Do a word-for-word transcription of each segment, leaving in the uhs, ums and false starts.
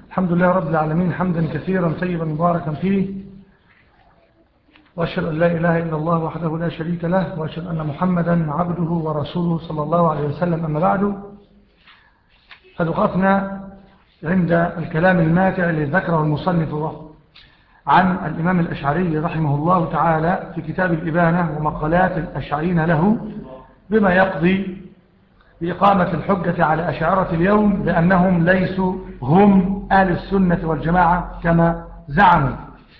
الحمد لله رب العالمين حمدا كثيرا طيبا مباركا فيه، وأشهد أن لا إله إلا الله وحده لا شريك له، وأشهد أن محمدا عبده ورسوله صلى الله عليه وسلم. أما بعد، قد وقفنا عند الكلام الماتع الذي ذكره المصنف عن الإمام الأشعري رحمه الله تعالى في كتاب الإبانة ومقالات الأشعرين له، بما يقضي بإقامة الحجة على أشاعرة اليوم بأنهم ليسوا هم أهل السنة والجماعة كما زعموا.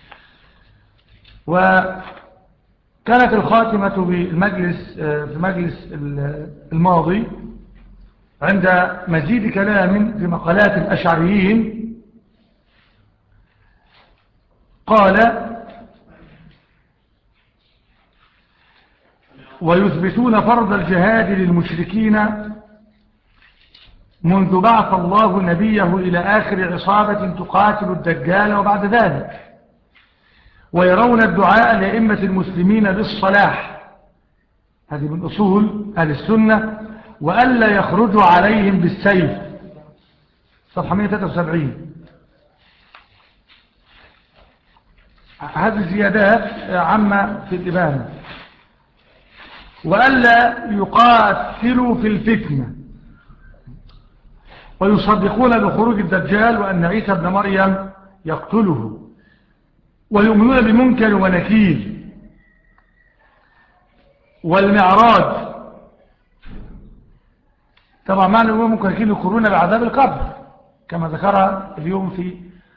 وكانت الخاتمة بالمجلس في مجلس الماضي عند مزيد كلام في مقالات الأشعريين. قال: ويثبتون فرض الجهاد للمشركين منذ بعث الله نبيه إلى آخر عصابة تقاتل الدجال وبعد ذلك، ويرون الدعاء لأئمة المسلمين بالصلاح، هذه من أصول أهل السنة، وألا يخرجوا عليهم بالسيف، صفحة مئة وثلاثة وسبعين. هذه زيادات عامة في الإبانة. وألا يقاتلوا في الفتنة، ويصدقون بخروج الدجال وأن عيسى ابن مريم يقتله، ويؤمنون بمنكر ونكير والمعراج. طبعا معنى ممكن ونكير يقرون بعذاب القبر كما ذكر اليوم في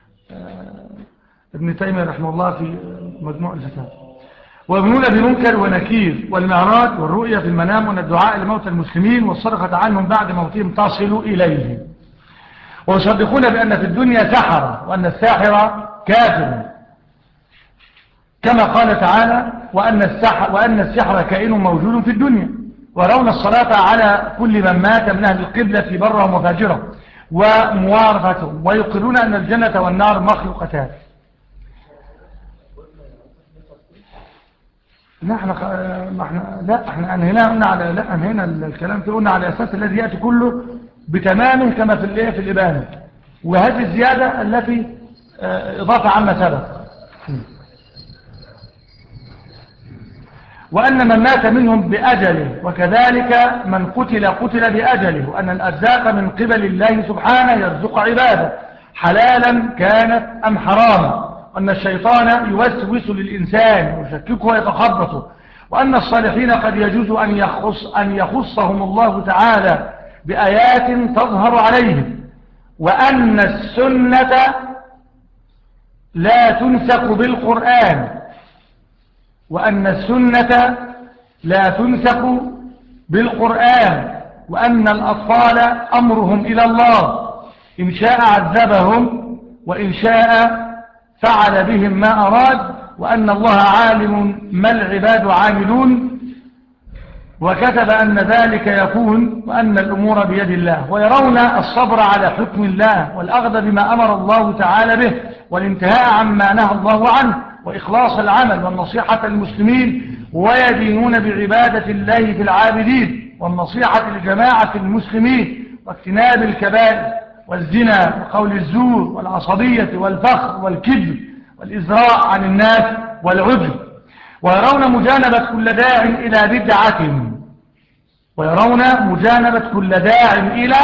ابن تيمية رحمه الله في مجموع الفتاوى. ويؤمنون بمنكر ونكير والمعراج والرؤية في المنام، وأن الدعاء لموتى المسلمين والصدقة عنهم بعد موتهم تصل إليهم. ويصدقون بأن في الدنيا سحرة، وأن الساحر كافر كما قال تعالى: وأن السحر, وأن السحر كائن موجود في الدنيا. ويرون الصلاة على كل من مات من أهل القبلة برهم وفاجرهم وموارثتهم، ويقرون أن الجنة والنار مخلوقتان. لا احنا ما احنا لا احنا هنا قلنا على لا هنا الكلام في قلنا على اساس الذي ياتي كله بتمامه كما في الايه في الابانه، وهذه الزياده التي اضافه عما سبق. وان من مات منهم باجله، وكذلك من قتل قتل باجله، وان الارزاق من قبل الله سبحانه يرزق عباده حلالا كانت ام حراما، وأن الشيطان يوسوس للإنسان ويشككه ويتخبطه، وأن الصالحين قد يجوز أن, يخص أن يخصهم الله تعالى بآيات تظهر عليهم، وأن السنة لا تنسك بالقرآن، وأن السنة لا تنسك بالقرآن، وأن الأطفال أمرهم إلى الله، إن شاء عذبهم وإن شاء فعل بهم ما أراد، وأن الله عالم ما العباد عاملون، وكتب أن ذلك يكون، وأن الأمور بيد الله. ويرون الصبر على حكم الله، والأخذ بما أمر الله تعالى به، والانتهاء عما نهى الله عنه، وإخلاص العمل والنصيحة للمسلمين، ويدينون بعبادة الله في العابدين، والنصيحة لجماعة المسلمين، واجتناب الكبائر والزنا وقول الزور والعصبية والفخر والكذب والإزراء عن الناس والعجب. ويرون مجانبة كل داع إلى بدعة، ويرون مجانبة كل داع إلى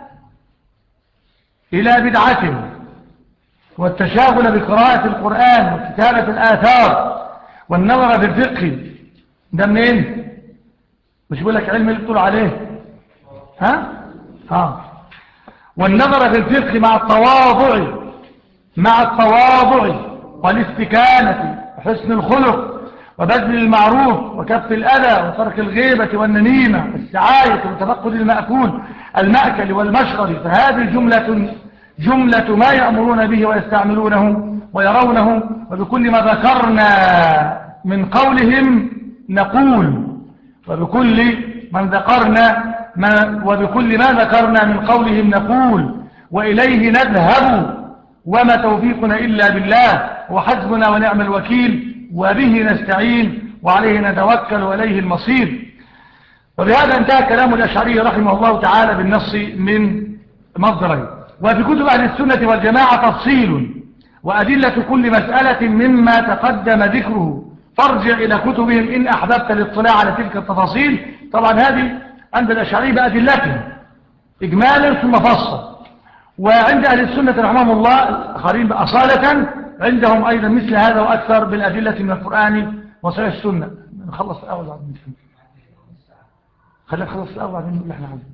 إلى بدعة، والتشاغل بقراءة القرآن وكتابة الآثار والنظر في الفقه. ده منين؟ مش بقول لك علم اللي بتقول عليه ها ها والنظر في الفقه مع التواضع مع التواضع والاستكانة وحسن الخلق وبذل المعروف وكف الأذى وترك الغيبة والنميمة والسعاية وتفقد المأكول المأكل والمشرب. فهذه جملة جملة ما يأمرون به ويستعملونه ويرونه. وبكل ما ذكرنا من قولهم نقول، وبكل من ذكرنا ما وبكل ما ذكرنا من قولهم نقول، وإليه نذهب، وما توفيقنا إلا بالله، وحسبنا ونعم الوكيل، وبه نستعين وعليه نتوكل وإليه المصير. وبهذا انتهى كلام الأشعري رحمه الله تعالى بالنص من مصدرين. وفي كتب أهل السنة والجماعة تفصيل وأدلة كل مسألة مما تقدم ذكره، فارجع إلى كتبهم إن أحببت الاطلاع على تلك التفاصيل. طبعا هذه عند الأشعري بأدلتهم إجمالا ثم فصل، وعند أهل السنة رحمهم الله الآخرين أصالة عندهم أيضا مثل هذا وأكثر بالأدلة من القرآن وصحيح السنة. نخلص الأول بعد نفهم، خلينا نخلص الأول بعد نقول اللي احنا عايزينه.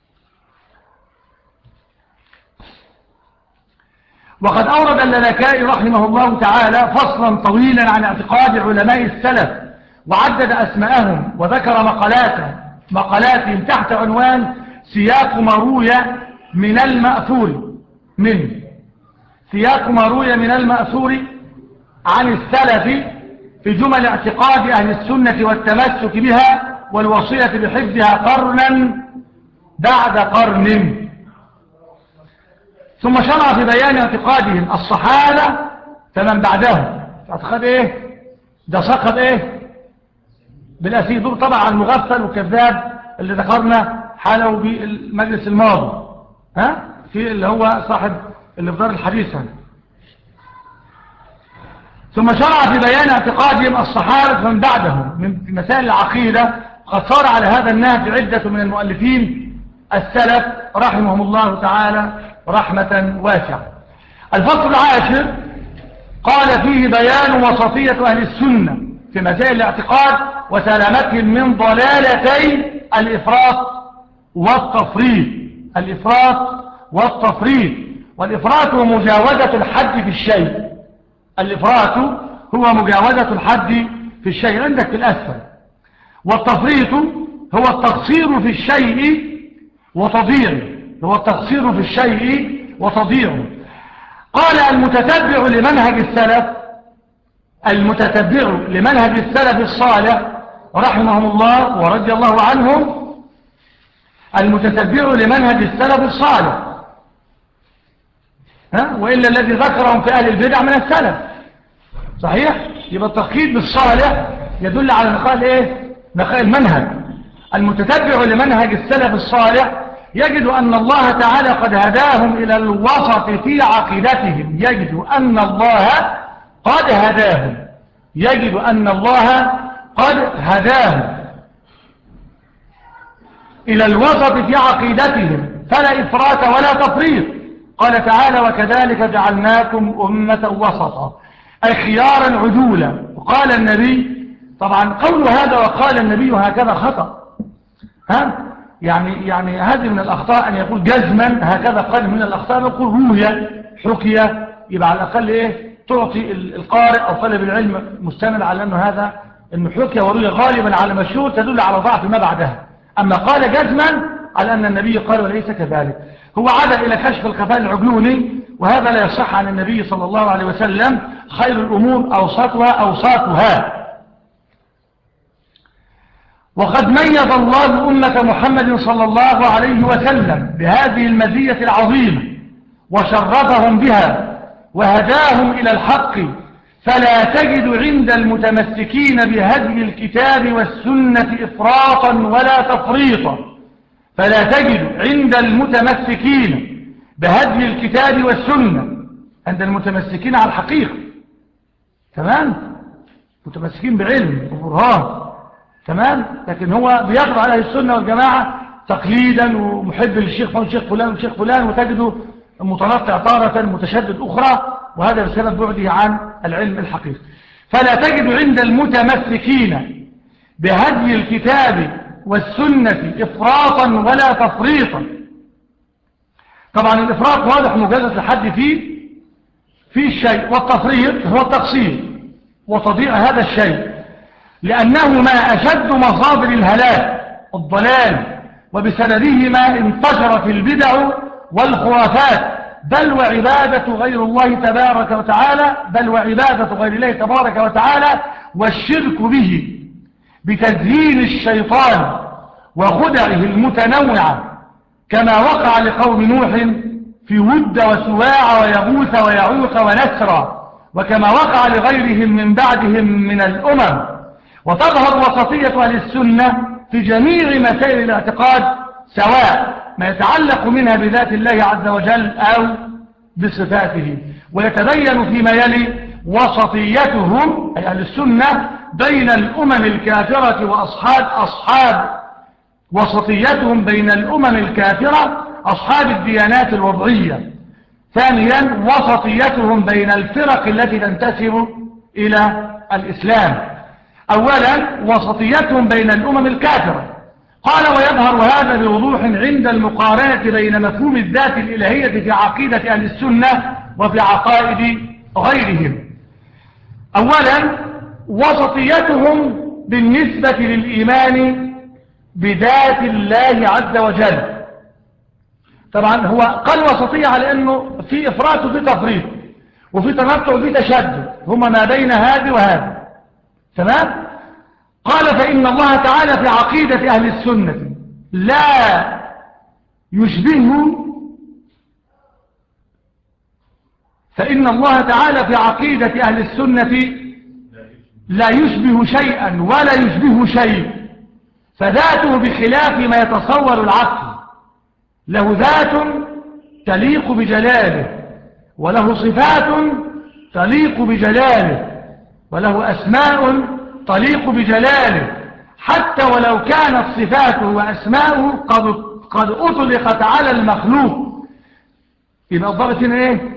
وقد أورد اللالكائي رحمه الله تعالى فصلا طويلا عن اعتقاد علماء السلف، وعدد أسماءهم وذكر مقالاتهم مقالاتهم تحت عنوان سياق ما روي من المأثور من سياق ما روي من المأثور عن السلف في جمل اعتقاد أهل السنة والتمسك بها والوصية بحفظها قرنا بعد قرن. ثم شرع في بيان اعتقادهم الصحابة فمن بعدهم. اعتقاد ايه ده؟ سقط ايه بالأسيد دول طبعا المغفل والكذاب اللي ذكرنا حاله بالمجلس الماضي، ها في اللي هو صاحب اللي في دار الحديث. ثم شرع في بيان اعتقادهم الصحابة فمن بعدهم من مسائل العقيدة. قد صار على هذا النهج عدة من المؤلفين السلف رحمهم الله تعالى رحمة واسعة. الفصل العاشر قال فيه بيان وسطية أهل السنة في مسائل الاعتقاد وسلامتهم من ضلالتي الإفراط والتفريط. الإفراط والتفريط، والإفراط هو مجاوزة الحد في الشيء. الإفراط هو مجاوزة الحد في الشيء عندك في الأسفل، والتفريط هو التقصير في الشيء وتضييعه. هو التقصير في الشيء وتضييعه. قال المتتبع لمنهج السلف المتتبع لمنهج السلف الصالح رحمهم الله ورضي الله عنهم، المتتبع لمنهج السلف الصالح، ها وإلا الذي ذكرهم في أهل البدع من السلف صحيح. يبقى التقييد بالصالح يدل على نقال ايه؟ نقال المنهج. المتتبع لمنهج السلف الصالح يجد أن الله تعالى قد هداهم إلى الوسط في عقيدتهم. يجد أن الله قد هداهم يجد أن الله قد هداهم إلى الوسط في عقيدتهم فلا إفراط ولا تفريط. قال تعالى وكذلك جعلناكم أمة وسطا أي خيارا عدولا. وقال النبي، طبعا قول هذا وقال النبي هكذا خطأ، ها يعني يعني هذه من الأخطاء أن يقول جزما هكذا قال. من الأخطاء يقول روي حكي، يبقى على الأقل إيه تعطي القارئ أو طالب العلم مستند على أنه هذا أنه حكي وروي غالبا على مشهور تدل على ضعف ما بعدها. أما قال جزما على أن النبي قال وليس كذلك. هو عاد إلى كشف الخفاء العجلوني، وهذا لا يصح عن النبي صلى الله عليه وسلم. خير الأمور أوسطها أوساطها. وقد ميز الله أمة محمد صلى الله عليه وسلم بهذه المزية العظيمة وشرفهم بها وهداهم إلى الحق، فلا تجد عند المتمسكين بهدي الكتاب والسنة إفراطا ولا تفريطا. فلا تجد عند المتمسكين بهدي الكتاب والسنة، عند المتمسكين على الحقيقة تمام، متمسكين بعلم وبرهان تمام، لكن هو بيقضى على السنة والجماعة تقليدا ومحب للشيخ فلان شيخ فلان وشيخ فلان، وتجده متنطع طارة متشدد أخرى، وهذا بسبب بعده عن العلم الحقيقي. فلا تجد عند المتمسكين بهدي الكتاب والسنة إفراطا ولا تفريطا. طبعا الإفراط واضح مجازة الحد فيه في الشيء، والتفريط هو التقصير وتضيع هذا الشيء، لأنه ما أشد مصادر الهلاك الضلال، وبسببهما انتشرت البدع والخرافات، بل وعبادة غير الله تبارك وتعالى بل وعبادة غير الله تبارك وتعالى والشرك به بتزيين الشيطان وخدعه المتنوعة، كما وقع لقوم نوح في ود وسواع ويغوث ويعوق ونسرا، وكما وقع لغيرهم من بعدهم من الأمم. وتظهر وسطية أهل السنة في جميع مسائل الاعتقاد سواء ما يتعلق منها بذات الله عز وجل أو بصفاته. ويتبين فيما يلي وسطيتهم أي أهل السنة بين الأمم الكافرة وأصحاب أصحاب وسطيتهم بين الأمم الكافرة أصحاب الديانات الوضعية. ثانيا وسطيتهم بين الفرق التي تنتسب إلى الإسلام. أولا وسطيتهم بين الأمم الكافرة. قال ويظهر هذا بوضوح عند المقارنة بين مفهوم الذات الإلهية في عقيدة أهل السنة وفي عقائد غيرهم. أولا وسطيتهم بالنسبة للإيمان بذات الله عز وجل. طبعا هو قال وسطية على أنه في إفراط وفي تفريط وفي تنطع وفي تشدد، هما ما بين هذا وهذا. تمام. قال فإن الله تعالى في عقيدة أهل السنة لا يشبه فإن الله تعالى في عقيدة أهل السنة لا يشبه شيئا ولا يشبه شيء، فذاته بخلاف ما يتصور العقل. له ذات تليق بجلاله، وله صفات تليق بجلاله، وله أسماء تليق بجلاله، حتى ولو كانت صفاته وأسماؤه قد, قد أطلقت على المخلوق. يبقى الضابط هنا إيه؟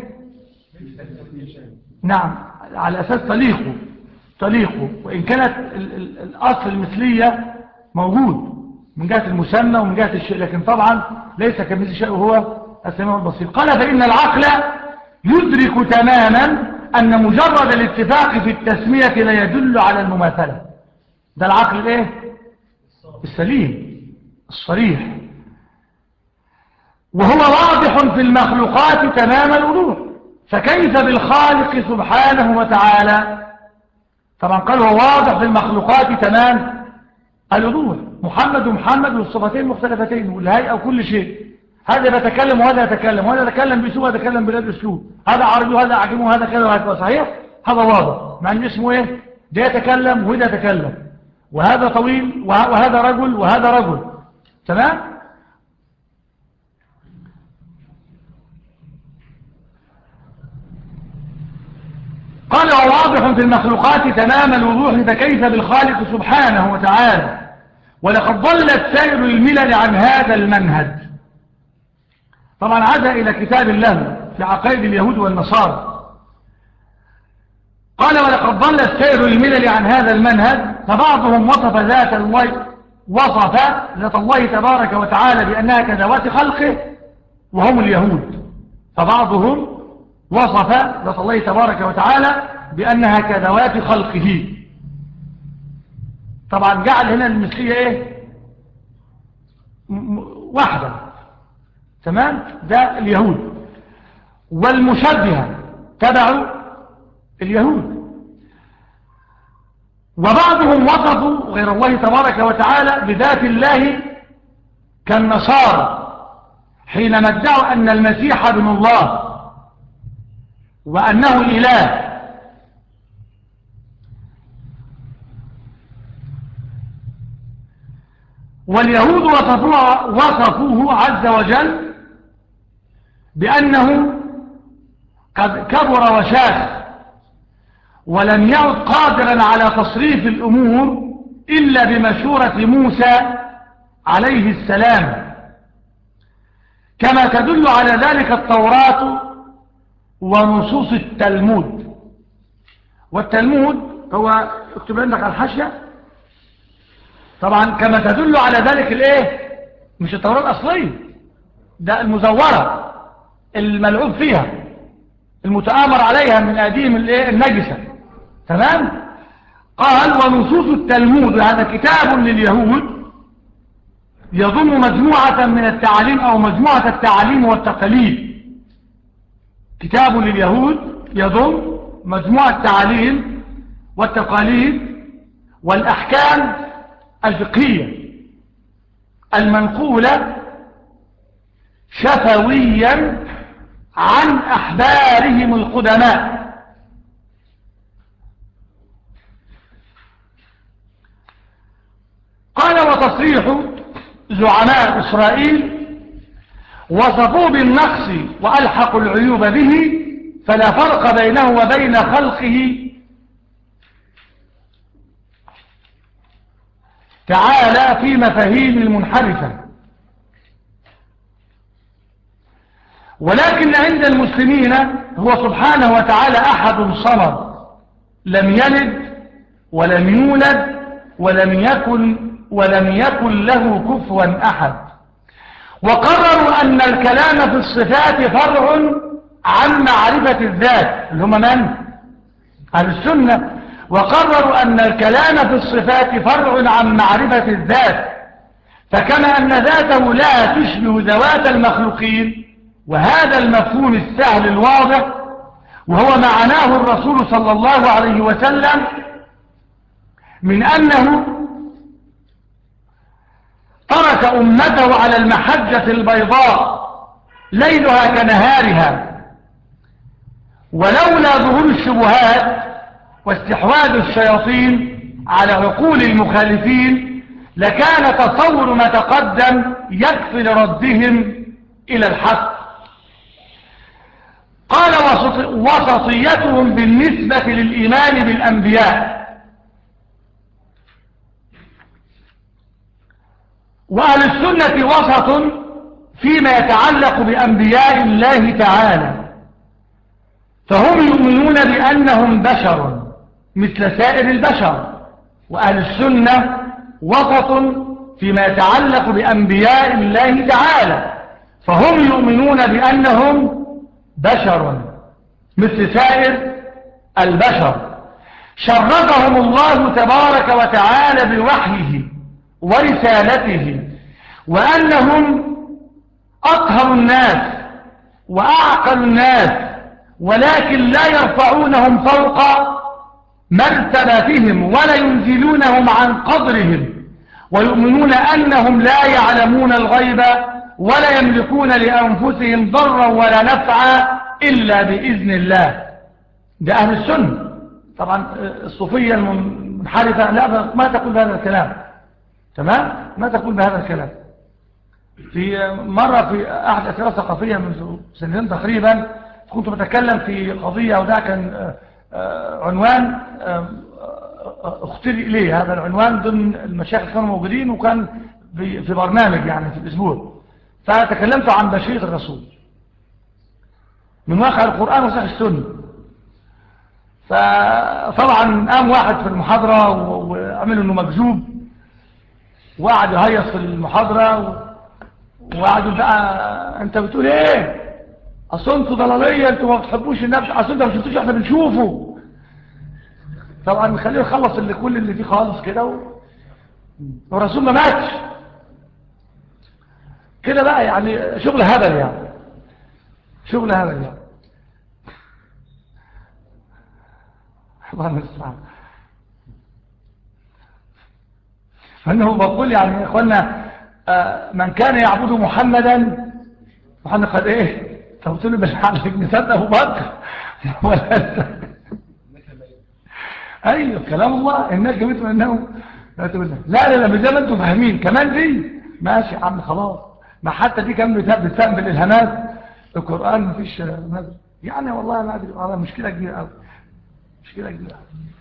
نعم، على أساس تليقه تليقه وإن كانت ال ال الأصل المثلية موجود من جهة المسمى ومن جهة الشيء، لكن طبعا ليس كمثل شيء وهو السميع البصير. قال فإن العقل يدرك تماما أن مجرد الاتفاق في التسمية لا يدل على المماثلة. ده العقل الايه؟ السليم الصريح، وهو واضح في المخلوقات تمام الوضوح، فكيف بالخالق سبحانه وتعالى؟ طبعا قال هو واضح في المخلوقات تمام الوضوح. محمد ومحمد والصفتين مختلفتين والهيئة وكل شيء، هذا يتكلم وهذا يتكلم، وهذا يتكلم باسلوب وهذا يتكلم بغير اسلوب، هذا عربي وهذا عجمي وهذا كذا وهذا صحيح. هذا واضح، مع ان اسمه ايه؟ ده يتكلم وده يتكلم، وهذا طويل وهذا رجل وهذا رجل. تمام. قال وواضح في المخلوقات تمام الوضوح، فكيف بالخالق سبحانه وتعالى؟ ولقد ضلت سائر الملل عن هذا المنهج. طبعا عاد إلى كتاب الله في عقائد اليهود والنصارى. قال ولقد ضلت سائر الملل عن هذا المنهج، فبعضهم وصف ذات الله وصف ذات الله تبارك وتعالى بأنها كذوات خلقه وهم اليهود. فبعضهم وصف ذات الله تبارك وتعالى بأنها كذوات خلقه. طبعا جعل هنا المثلية ايه؟ واحدة. تمام. ده اليهود، والمشبهة تبع اليهود. وبعضهم وصفوا غير الله تبارك وتعالى بذات الله كالنصارى حينما ادعوا أن المسيح ابن الله وأنه إله. واليهود وصفوه, وصفوه عز وجل بأنه قد كبر وشاخ ولم يعد قادرا على تصريف الأمور إلا بمشورة موسى عليه السلام، كما تدل على ذلك التوراة ونصوص التلمود. والتلمود هو اكتب عندك على الحاشية. طبعا كما تدل على ذلك الايه؟ مش التوراة الأصلية، ده المزورة الملعوب فيها المتآمر عليها من أديم النجسة. تمام. قال ونصوص التلمود، هذا كتاب لليهود يضم مجموعة من التعاليم أو مجموعة التعاليم والتقاليد. كتاب لليهود يضم مجموعة التعاليم والتقاليد والأحكام الفقهية المنقولة شفويا عن أحبارهم القدماء. قال وتصريح زعماء إسرائيل وصفوه بالنقص وألحقوا العيوب به، فلا فرق بينه وبين خلقه تعالى في مفاهيم المنحرفة. ولكن عند المسلمين هو سبحانه وتعالى أحد صمد، لم يلد ولم يولد ولم يكن ولم يكن له كفوا أحد. وقرروا أن الكلام في الصفات فرع عن معرفة الذات، اللي هم من؟ أهل السنة. وقرروا أن الكلام في الصفات فرع عن معرفة الذات، فكما أن ذاته لا تشبه ذوات المخلوقين، وهذا المفهوم السهل الواضح وهو معناه الرسول صلى الله عليه وسلم من أنه ترك أمته على المحجة البيضاء ليلها كنهارها، ولولا ظهور الشبهات واستحواذ الشياطين على عقول المخالفين لكان تصور ما تقدم يكفي لردهم إلى الحق. قال وسطيتهم بالنسبة للإيمان بالأنبياء. وأهل السنة وسط فيما يتعلق بأنبياء الله تعالى، فهم يؤمنون بأنهم بشر مثل سائر البشر. وأهل السنة وسط فيما يتعلق بأنبياء الله تعالى، فهم يؤمنون بأنهم بشر مثل سائر البشر، شرفهم الله تبارك وتعالى بوحيه ورسالته، وأنهم أطهر الناس وأعقل الناس، ولكن لا يرفعونهم فوق مرتبتهم ولا ينزلونهم عن قدرهم، ويؤمنون أنهم لا يعلمون الغيب ولا يملكون لأنفسهم ضرا ولا نفعا إلا بإذن الله. ده أهل السنة. طبعا الصوفية المنحرفة لا، ما تقول بهذا الكلام، تمام؟ ما تقول بهذا الكلام. في مرة في أحد أسئلة ثقافية منذ سنين تقريبا كنت بتكلم في قضية، وده كان عنوان اختري إليه، هذا العنوان ضمن المشايخ كانوا موجودين، وكان في برنامج يعني في الأسبوع، فتكلمت عن بشرية الرسول من واقع القرآن وصحيح السنة. فطبعا قام واحد في المحاضرة وعمل انه مكذوب، وقعد يهيص في المحاضرة، وقعدوا بقى انت بتقول ايه؟ اصل انتوا ضلالية، انتوا ما بتحبوش النبي، اصل انتوا ما شفتوش احنا بنشوفه. طبعا نخليه يخلص اللي كل اللي فيه خالص كده و... والرسول ما ماتش كده بقى، يعني شغل هبل، يعني شغل هبل يعني. الله المستعان. فانه بقول يعني يا اخوانا، من كان يعبد محمدا، محمد قال ايه؟ قلت له بالحق نسال ابو بكر ولا ايوه كلام الله، انك جبت منه لا لا لا مش زي ما انتم فاهمين كمان دي. ماشي يا عم خلاص، ما حتى دي كان بتسبب الالهامات، القران مفيش يعني. والله ما ادري، والله مشكله كبيره قوي، مشكله كبيره.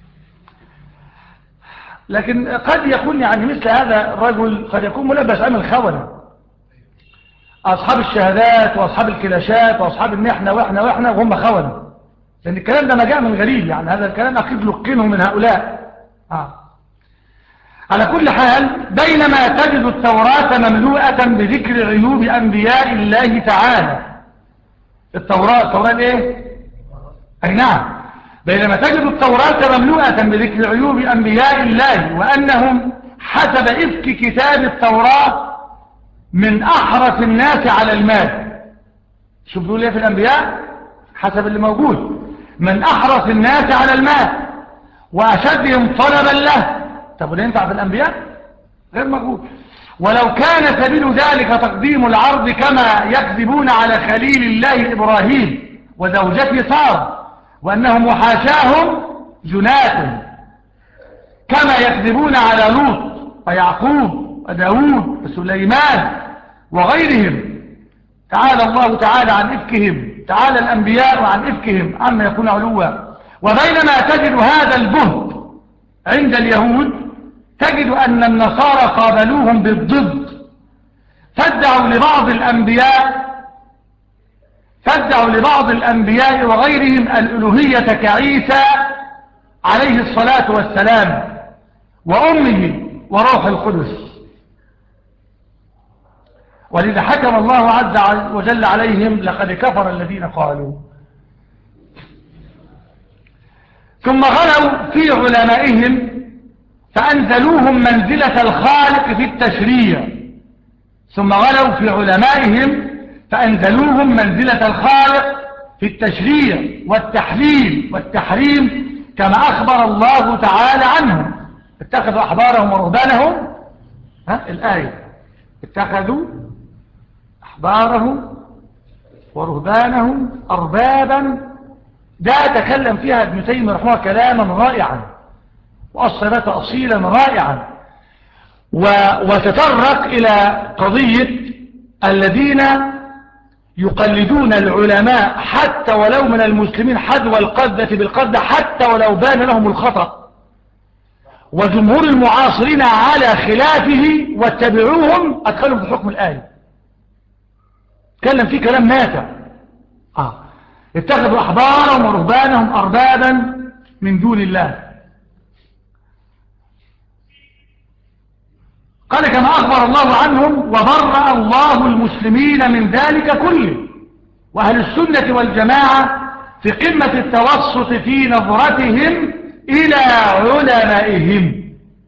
لكن قد يكون يعني مثل هذا الرجل قد يكون ملبس عمل خونه، اصحاب الشهادات واصحاب الكلاشات واصحاب النحنا واحنا واحنا وهم خونه، لان الكلام ده ما جاء من غريب، يعني هذا الكلام اكيد لقنه من هؤلاء. آه. على كل حال، بينما تجد التوراة مملوءة بذكر عيوب أنبياء الله تعالى، التوراة التوراة ايه؟ اي نعم. بينما تجد التوراة مملوءة بذكر عيوب أنبياء الله، وأنهم حسب إفك كتاب التوراة من أحرص الناس على المال. شو بيقول ايه في الأنبياء؟ حسب اللي موجود، من أحرص الناس على المال وأشدهم طلبا له. طب وليه ينفع في الأنبياء؟ غير موجود. ولو كان سبيل ذلك تقديم العرض كما يكذبون على خليل الله إبراهيم وزوجته سارة، وأنهم وحاشاهم جنات، كما يكذبون على لوط ويعقوب وداود وسليمان وغيرهم تعالى الله تعالى عن إفكهم، تعالى الأنبياء عن إفكهم عما يكون علوا. وبينما تجد هذا البهت عند اليهود تجد أن النصارى قابلوهم بالضد، فادعوا لبعض الأنبياء فادعوا لبعض الأنبياء وغيرهم الألوهية كعيسى عليه الصلاة والسلام وأمه وروح القدس. ولذا حكم الله عز وجل عليهم لقد كفر الذين قالوا. ثم غلوا في علمائهم فأنزلوهم منزلة الخالق في التشريع ثم غلوا في علمائهم فأنزلوهم منزلة الخالق في التشريع والتحليل والتحريم كما أخبر الله تعالى عنهم. اتخذوا أحبارهم ورهبانهم، ها الآية، اتخذوا أحبارهم ورهبانهم أربابا. ده تكلم فيها ابن تيمية رحمه كلاما رائعا وأصلت أصيلا رائعا، وتطرق إلى قضية الذين يقلدون العلماء حتى ولو من المسلمين حذو القذة بالقذة حتى ولو بان لهم الخطأ، وجمهور المعاصرين على خلافه واتبعوهم أدخلهم في حكم الآية. تكلم فيه كلام نافع. آه. اتخذوا أحبارهم ورهبانهم أربابا من دون الله. قال كما أخبر الله عنهم وبرأ الله المسلمين من ذلك كله. وأهل السنة والجماعة في قمة التوسط في نظرتهم إلى علمائهم.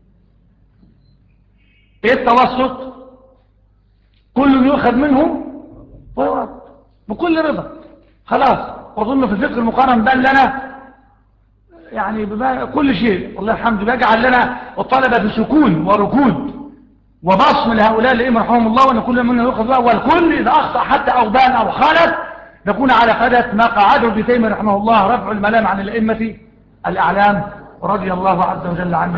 إيه التوسط؟ كل يؤخذ منه ويرد بكل رضا، خلاص. وظن في الفقه المقارن بان لنا يعني كل شيء والله الحمد لله، يجعل لنا الطلبة في سكون وركود وبصم لهؤلاء الائمه رحمهم الله، وان كل منهم يؤخذ بها، والكل اذا اخطا حتى او بان او خالف نكون على قدر ما قعده ابن تيمية رحمه الله رفع الملام عن الائمه الاعلام رضي الله عز وجل عنهم.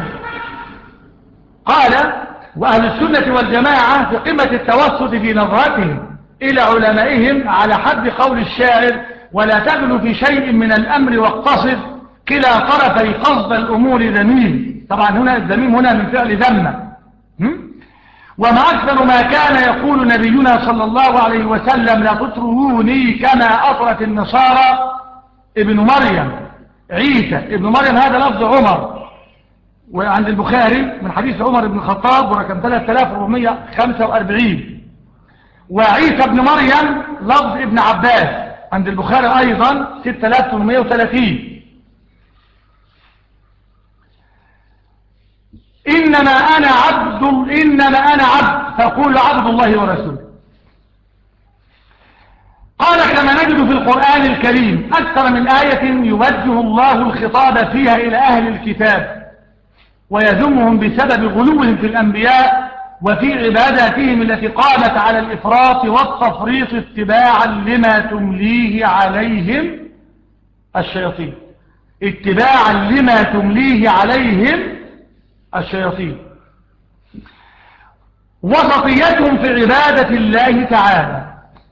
قال واهل السنه والجماعه في قمه التوسط في نظرتهم الى علمائهم على حد قول الشاعر ولا تغلو في شيء من الامر واقتصد كلا طرفي قصد الامور ذميم. طبعا هنا الذميم هنا من فعل ذمه. وما أكثر ما كان يقول نبينا صلى الله عليه وسلم لا تطروني كما أطرت النصارى ابن مريم عيسى ابن مريم. هذا لفظ عمر وعند البخاري من حديث عمر بن الخطاب ورقم ثلاثة آلاف وأربعمائة وخمسة وأربعين. وعيسى ابن مريم لفظ ابن عباس عند البخاري أيضا ستة آلاف وثمانمائة وثلاثين. إنما أنا عبد إنما أنا عبد فقول عبد الله ورسوله. قال كما نجد في القرآن الكريم أكثر من آية يوجه الله الخطاب فيها إلى أهل الكتاب ويذمهم بسبب غلوهم في الأنبياء وفي عباداتهم التي قامت على الإفراط والتفريط اتباعا لما تمليه عليهم الشياطين اتباعا لما تمليه عليهم الشياطين وسطيتهم في عبادة الله تعالى.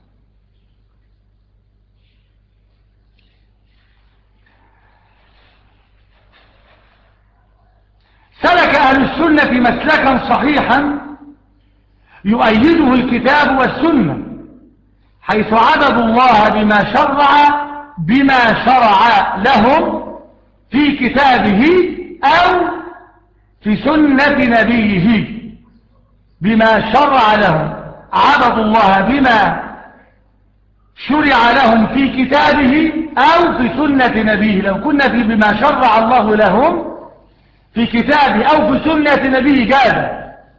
سلك أهل السنة مسلكا صحيحا يؤيده الكتاب والسنة حيث عبدوا الله بما شرع بما شرع لهم في كتابه أو في سنة نبيه. بما شرع لهم عبدوا الله بما شرع لهم في كتابه أو في سنة نبيه. لو كنا في بما شرع الله لهم في كتابه أو في سنة نبيه جاز،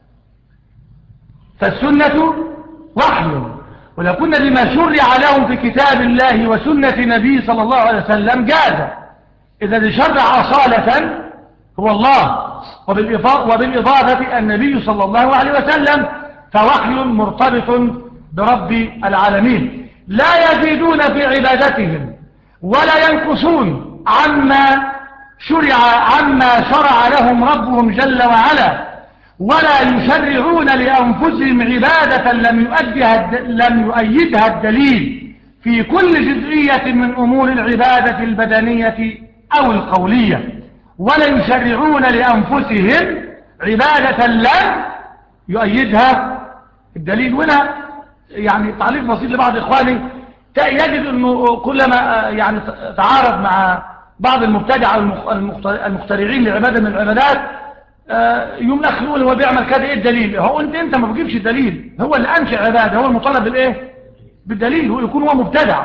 فالسنة وحي. ولو كنا بما شرع لهم في كتاب الله وسنة نبيه صلى الله عليه وسلم جاز. إذا لشرع أصالة هو الله وبالإضافة النبي صلى الله عليه وسلم فوحي مرتبط برب العالمين. لا يزيدون في عبادتهم ولا ينقصون عما شرع عما شرع لهم ربهم جل وعلا ولا يشرعون لأنفسهم عبادة لم يؤدها لم يؤيدها الدليل في كل جزئية من أمور العبادة البدنية أو القولية، ولا يشرعون لأنفسهم عبادة لم يؤيدها الدليل. وهنا يعني تعليق بسيط لبعض إخواني، يجد أنه كلما يعني تعارض مع بعض المبتدع المخترعين لعبادة من العبادات يوم الأخ يقول هو بيعمل كده، إيه الدليل؟ هو أنت أنت ما بتجيبش الدليل، هو اللي أنشأ عبادة، هو المطالب بالإيه؟ بالدليل. هو يكون هو مبتدع،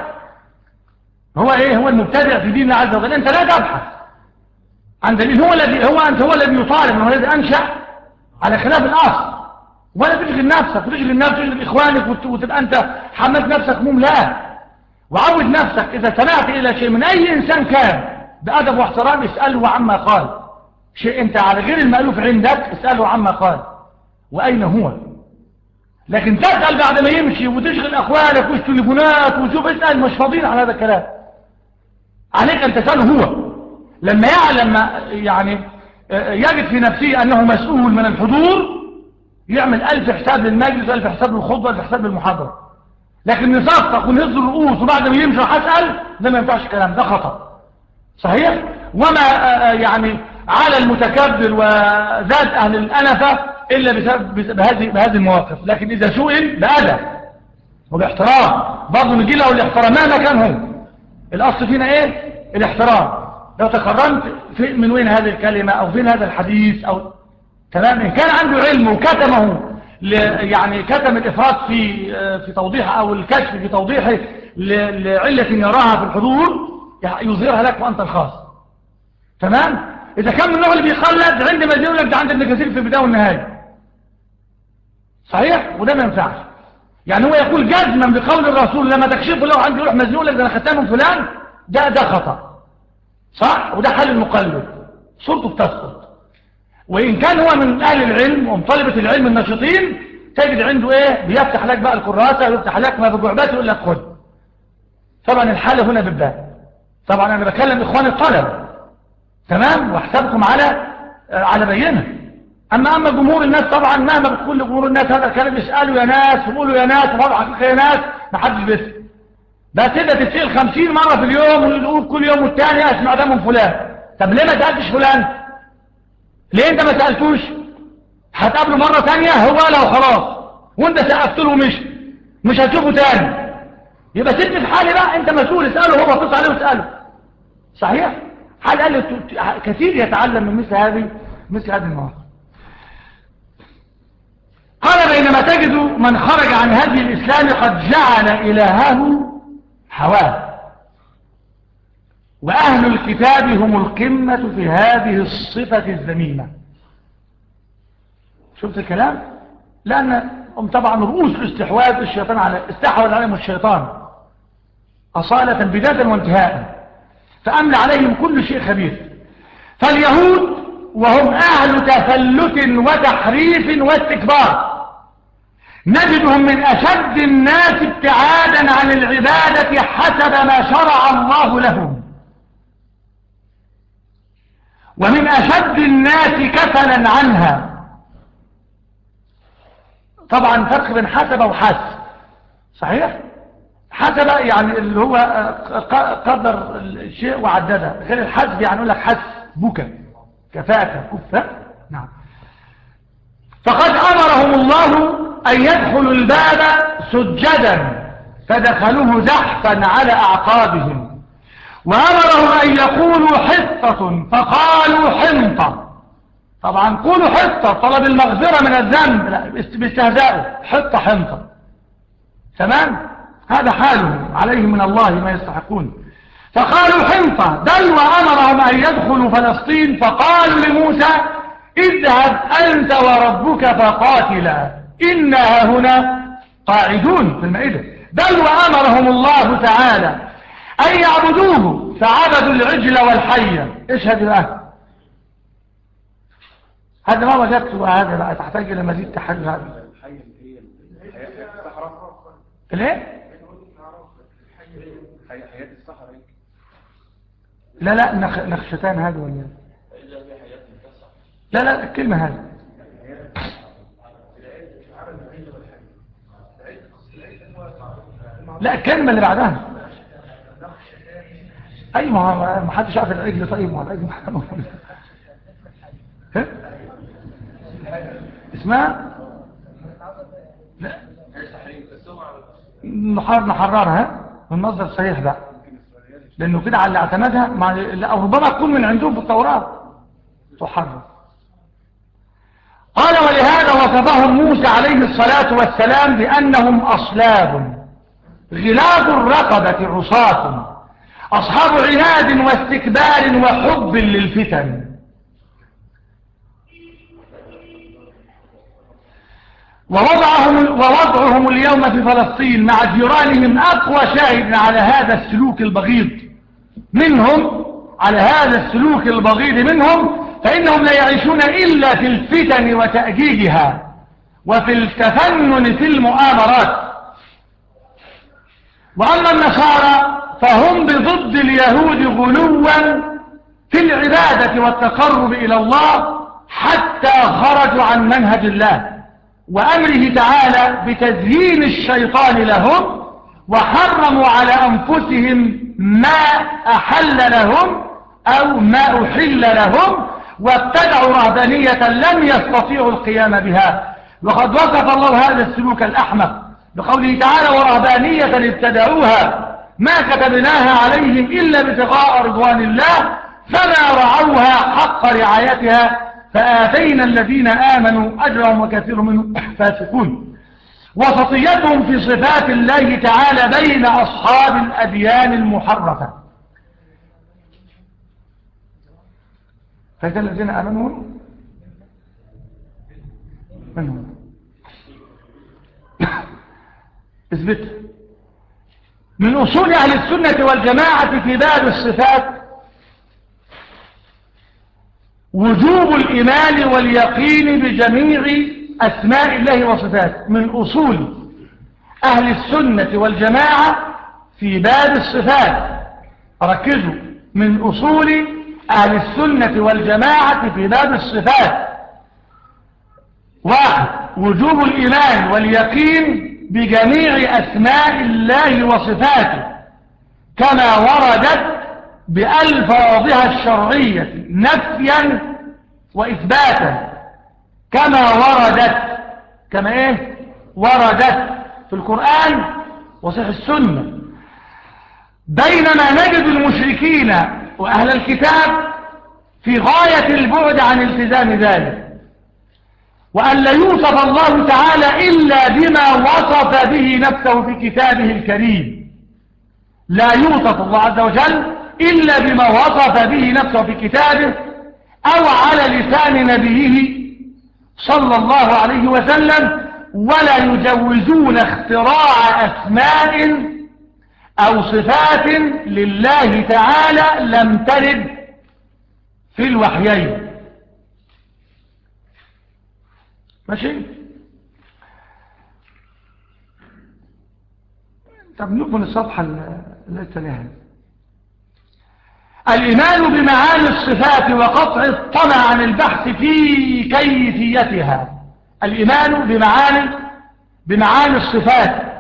هو إيه؟ هو المبتدع في دين الله عز وجل. أنت لا تبحث عن دليل، هو الذي هو أنت هو الذي يطالب، هو الذي أنشأ على خلاف الأصل. ولا تشغل نفسك وتشغل الناس وتشغل إخوانك وتبقى أنت حملت نفسك موم. لا، وعود نفسك إذا سمعت إلى شيء من أي إنسان كان بأدب واحترام اسأله عما قال. شيء أنت على غير المألوف عندك اسأله عما قال وأين هو. لكن تسأل بعد ما يمشي وتشغل أخوانك والتليفونات وشوف، اسأل، مش فاضيين على هذا الكلام. عليك أن تسأله هو لما يعلم يعني يجد في نفسه أنه مسؤول من الحضور، يعمل ألف حساب للمجلس وألف حساب للخطبة وألف حساب للمحاضرة. لكن نصفق ونهز الرؤوس وبعد ما يمشي هسأل، ده ما ينفعش الكلام، ده خطأ صحيح. وما يعني على المتكبر وزاد أهل الأنفة إلا بسبب بهذه بهذه المواقف. لكن إذا سئل بأدب وباحترام برضه نجي له الاحترام مهما كان هو. الأصل فينا إيه؟ الاحترام. لو تكرمت في من وين هذه الكلمة أو فين هذا الحديث أو تمام، إن كان عنده علم وكتمه يعني كتم الإفراط في في توضيحه أو الكشف في توضيحه لعلة يراها في الحضور يظهرها لك وأنت الخاص. تمام. إذا كان من النوع اللي بيقلد عندما يقول لك ده عند ابن كثير في البداية والنهاية صحيح، وده ما ينفعش. يعني هو يقول جزما بقول الرسول لما تكشفه له عندي يروح مزنوق لك ده انا خدتها من فلان، ده ده خطأ صح، وده حل المقلد صورته بتسقط. وإن كان هو من أهل العلم ومطالبة العلم النشطين تجد عنده إيه؟ بيفتح لك بقى الكراسة ويفتح لك ما بجعبات يقول لك خد. طبعا الحالة هنا بالباب. طبعا أنا بكلم إخواني الطلب تمام، واحسبكم على على بينه. أما أما جمهور الناس طبعا مهما بتقول لجمهور الناس هذا الكلام يسألوا يا ناس ويقولوا يا ناس وفضع حقيقة يا ناس، ما حدش بيسأل. بس إذا تتسأل خمسين مرة في اليوم ويقول كل يوم والتاني أسمع ده من فلان. طب ليه ما سألتش فلان؟ ليه انت ما سألتوش؟ هتقابله مرة تانية هو لو خلاص وانت سألت له مش مش هتشوفه تاني، يبقى سيبني في حالي بقى. انت مسؤول، اسأله هو، اتصل عليه واسأله صحيح. حال قال كثير يتعلم من مثل هذه مثل هذه المواقف. قال بينما تجد من خرج عن هدي الإسلام قد جعل إلهه هواه، وأهل الكتاب هم القمة في هذه الصفة الذميمة. شفت الكلام؟ لأن هم طبعا رؤوس الاستحواذ الشيطان على استحوذ عليهم الشيطان أصالة بداية وانتهاء، فأمل عليهم كل شيء خبيث. فاليهود وهم أهل تفلت وتحريف واستكبار نجدهم من أشد الناس ابتعادا عن العبادة حسب ما شرع الله لهم، ومن أشد الناس كسلا عنها. طبعا فرق بين حسب وحس صحيح. حسب يعني اللي هو قدر الشيء وعدده، غير الحسب يعني يقول لك حس بك كفاءة كفة. نعم. فقد أمرهم الله أن يدخلوا الباب سجدا فدخلوه زحفا على أعقابهم، وأمرهم أن يقولوا حطة فقالوا حنطة. طبعا قولوا حطة طلب المغفرة من الذنب، لا باستهزاءه حطة حنطة تمام. هذا حالهم عليهم من الله ما يستحقون. فقالوا حنطة بل وأمرهم أن يدخلوا فلسطين فقالوا لموسى اذهب أنت وربك فقاتلا إنها هنا قاعدون في المائدة. بل وأمرهم الله تعالى أن يعبدوه فعبدوا العجل والحية. ايش هذه بقى؟ هذا ما وجدت، وهذا بقى تحتاج إلى مزيد تحليل. هذا ليه؟ حياة الصحراء. لا لا نخ... نخشتان هذا ولا لا لا الكلمة هذه لا الكلمة اللي بعدها. أي ما ما حدش عارف العجل. طيب ما العجل ها اسمها لا نحرر نحررها من المصدر الصحيح ده، لأنه كده على اللي اعتمدها مع... أو ربما تكون من عندهم في التوراة تحرر. قال ولهذا وصفهم موسى عليه الصلاة والسلام بأنهم أصلاب غلاظ الرقبة عصاة أصحاب عناد واستكبار وحب للفتن. ووضعهم, ووضعهم اليوم في فلسطين مع جيرانهم أقوى شاهد على هذا السلوك البغيض منهم، على هذا السلوك البغيض منهم، فإنهم لا يعيشون إلا في الفتن وتأجيجها وفي التفنن في المؤامرات. وأما النصارى فهم بضد اليهود غلوا في العبادة والتقرب إلى الله حتى خرجوا عن منهج الله وأمره تعالى بتزيين الشيطان لهم، وحرموا على أنفسهم ما أحل لهم أو ما أحل لهم، وابتدعوا رهبانية لم يستطيعوا القيام بها. وقد وصف الله هذا السلوك الأحمق بقوله تعالى ورهبانية ابتدعوها ما كتبناها عليهم إلا ابتغاء رضوان الله فما رعوها حق رعايتها فآتينا الذين آمنوا أجرهم وكثير منهم فاسقون. وسطيتهم في صفات الله تعالى بين أصحاب الأديان المحرفة. فإذا الذين آمنوا منهم اثبت من أصول أهل السنة والجماعة في باب الصفات وجوب الإيمان واليقين بجميع أسماء الله وصفاته. من أصول أهل السنة والجماعة في باب الصفات، ركزوا، من أصول أهل السنة والجماعة في باب الصفات: واحد وجوب الإيمان واليقين بجميع أسماء الله وصفاته كما وردت بألفاظها الشرعية نفيا وإثباتا، كما وردت، كما إيه وردت في القرآن وصحيح السنة. بينما نجد المشركين وأهل الكتاب في غاية البعد عن التزام ذلك، وأن لا يوصف الله تعالى إلا بما وصف به نفسه في كتابه الكريم. لا يوصف الله عز وجل إلا بما وصف به نفسه في كتابه أو على لسان نبيه صلى الله عليه وسلم، ولا يجوزون اختراع أسماء أو صفات لله تعالى لم ترد في الوحيين. ماشي؟ طب نكمل الصفحة اللي تليها. الإيمان بمعاني الصفات وقطع الطمع عن البحث في كيفيتها. الإيمان بمعاني بمعاني الصفات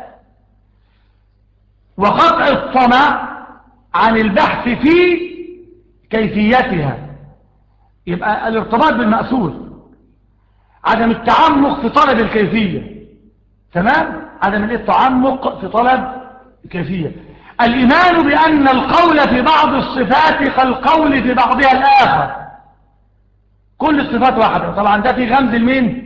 وقطع الطمع عن البحث في كيفيتها. يبقى الارتباط بالمأثور، عدم التعمق في طلب الكيفية، تمام؟ عدم التعمق في طلب الكيفية. الإيمان بأن القول في بعض الصفات كالقول في بعضها الآخر. كل الصفات واحدة. طبعا ده في غمز المين؟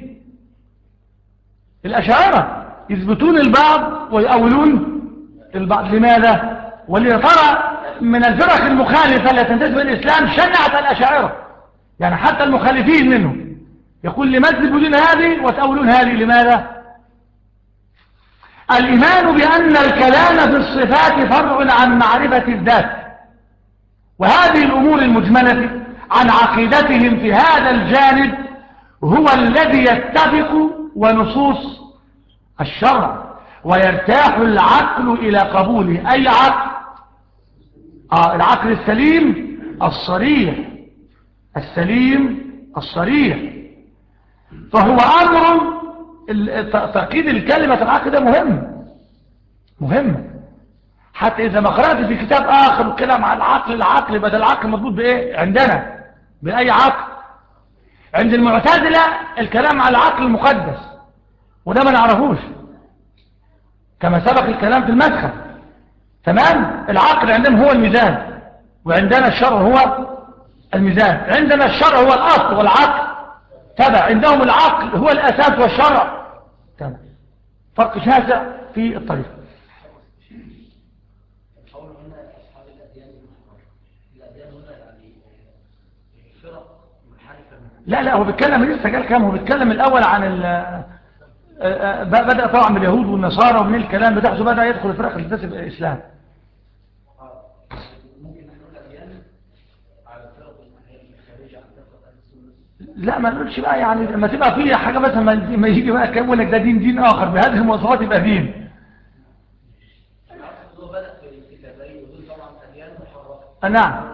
الأشاعرة يثبتون البعض ويؤولون البعض. لماذا؟ ولترى من الفرق المخالفة التي تنتسب إلى الإسلام شنعت الأشاعرة، يعني حتى المخالفين منهم يقول لماذا تثبتون هذه وتؤولون هذه؟ لماذا؟ الإيمان بأن الكلام في الصفات فرع عن معرفة الذات، وهذه الأمور المجملة عن عقيدتهم في هذا الجانب هو الذي يتفق ونصوص الشرع ويرتاح العقل إلى قبوله. أي عقل؟ آه العقل السليم الصريح، السليم الصريح. فهو أمر تأكيد الكلمة العقل ده مهم مهم حتى إذا ما قرأت في كتاب آخر وكلام عن العقل، العقل بدل العقل مربوط بإيه عندنا؟ بأي عقل؟ عند المعتزلة الكلام على العقل المقدس، وده ما نعرفوش كما سبق الكلام في المدخل. تمام؟ العقل عندهم هو الميزان، وعندنا الشرع هو الميزان. عندنا الشرع هو الأصل والعقل تبع، عندهم العقل هو الأساس والشرع تبع. فرق شاسع في الطريق. لا لا هو بيتكلم لسه قال كلام، هو بيتكلم الأول عن ال بدأ طبعا من اليهود والنصارى ومن الكلام بتاعته بدأ يدخل الفرق اللي تنتسب الإسلام. لا ما نقولش بقى يعني لما تبقى فيه حاجة مثلا ما يجي بقى كلام لك ده دين دين آخر بهذه المواصفات يبقى دين. نعم.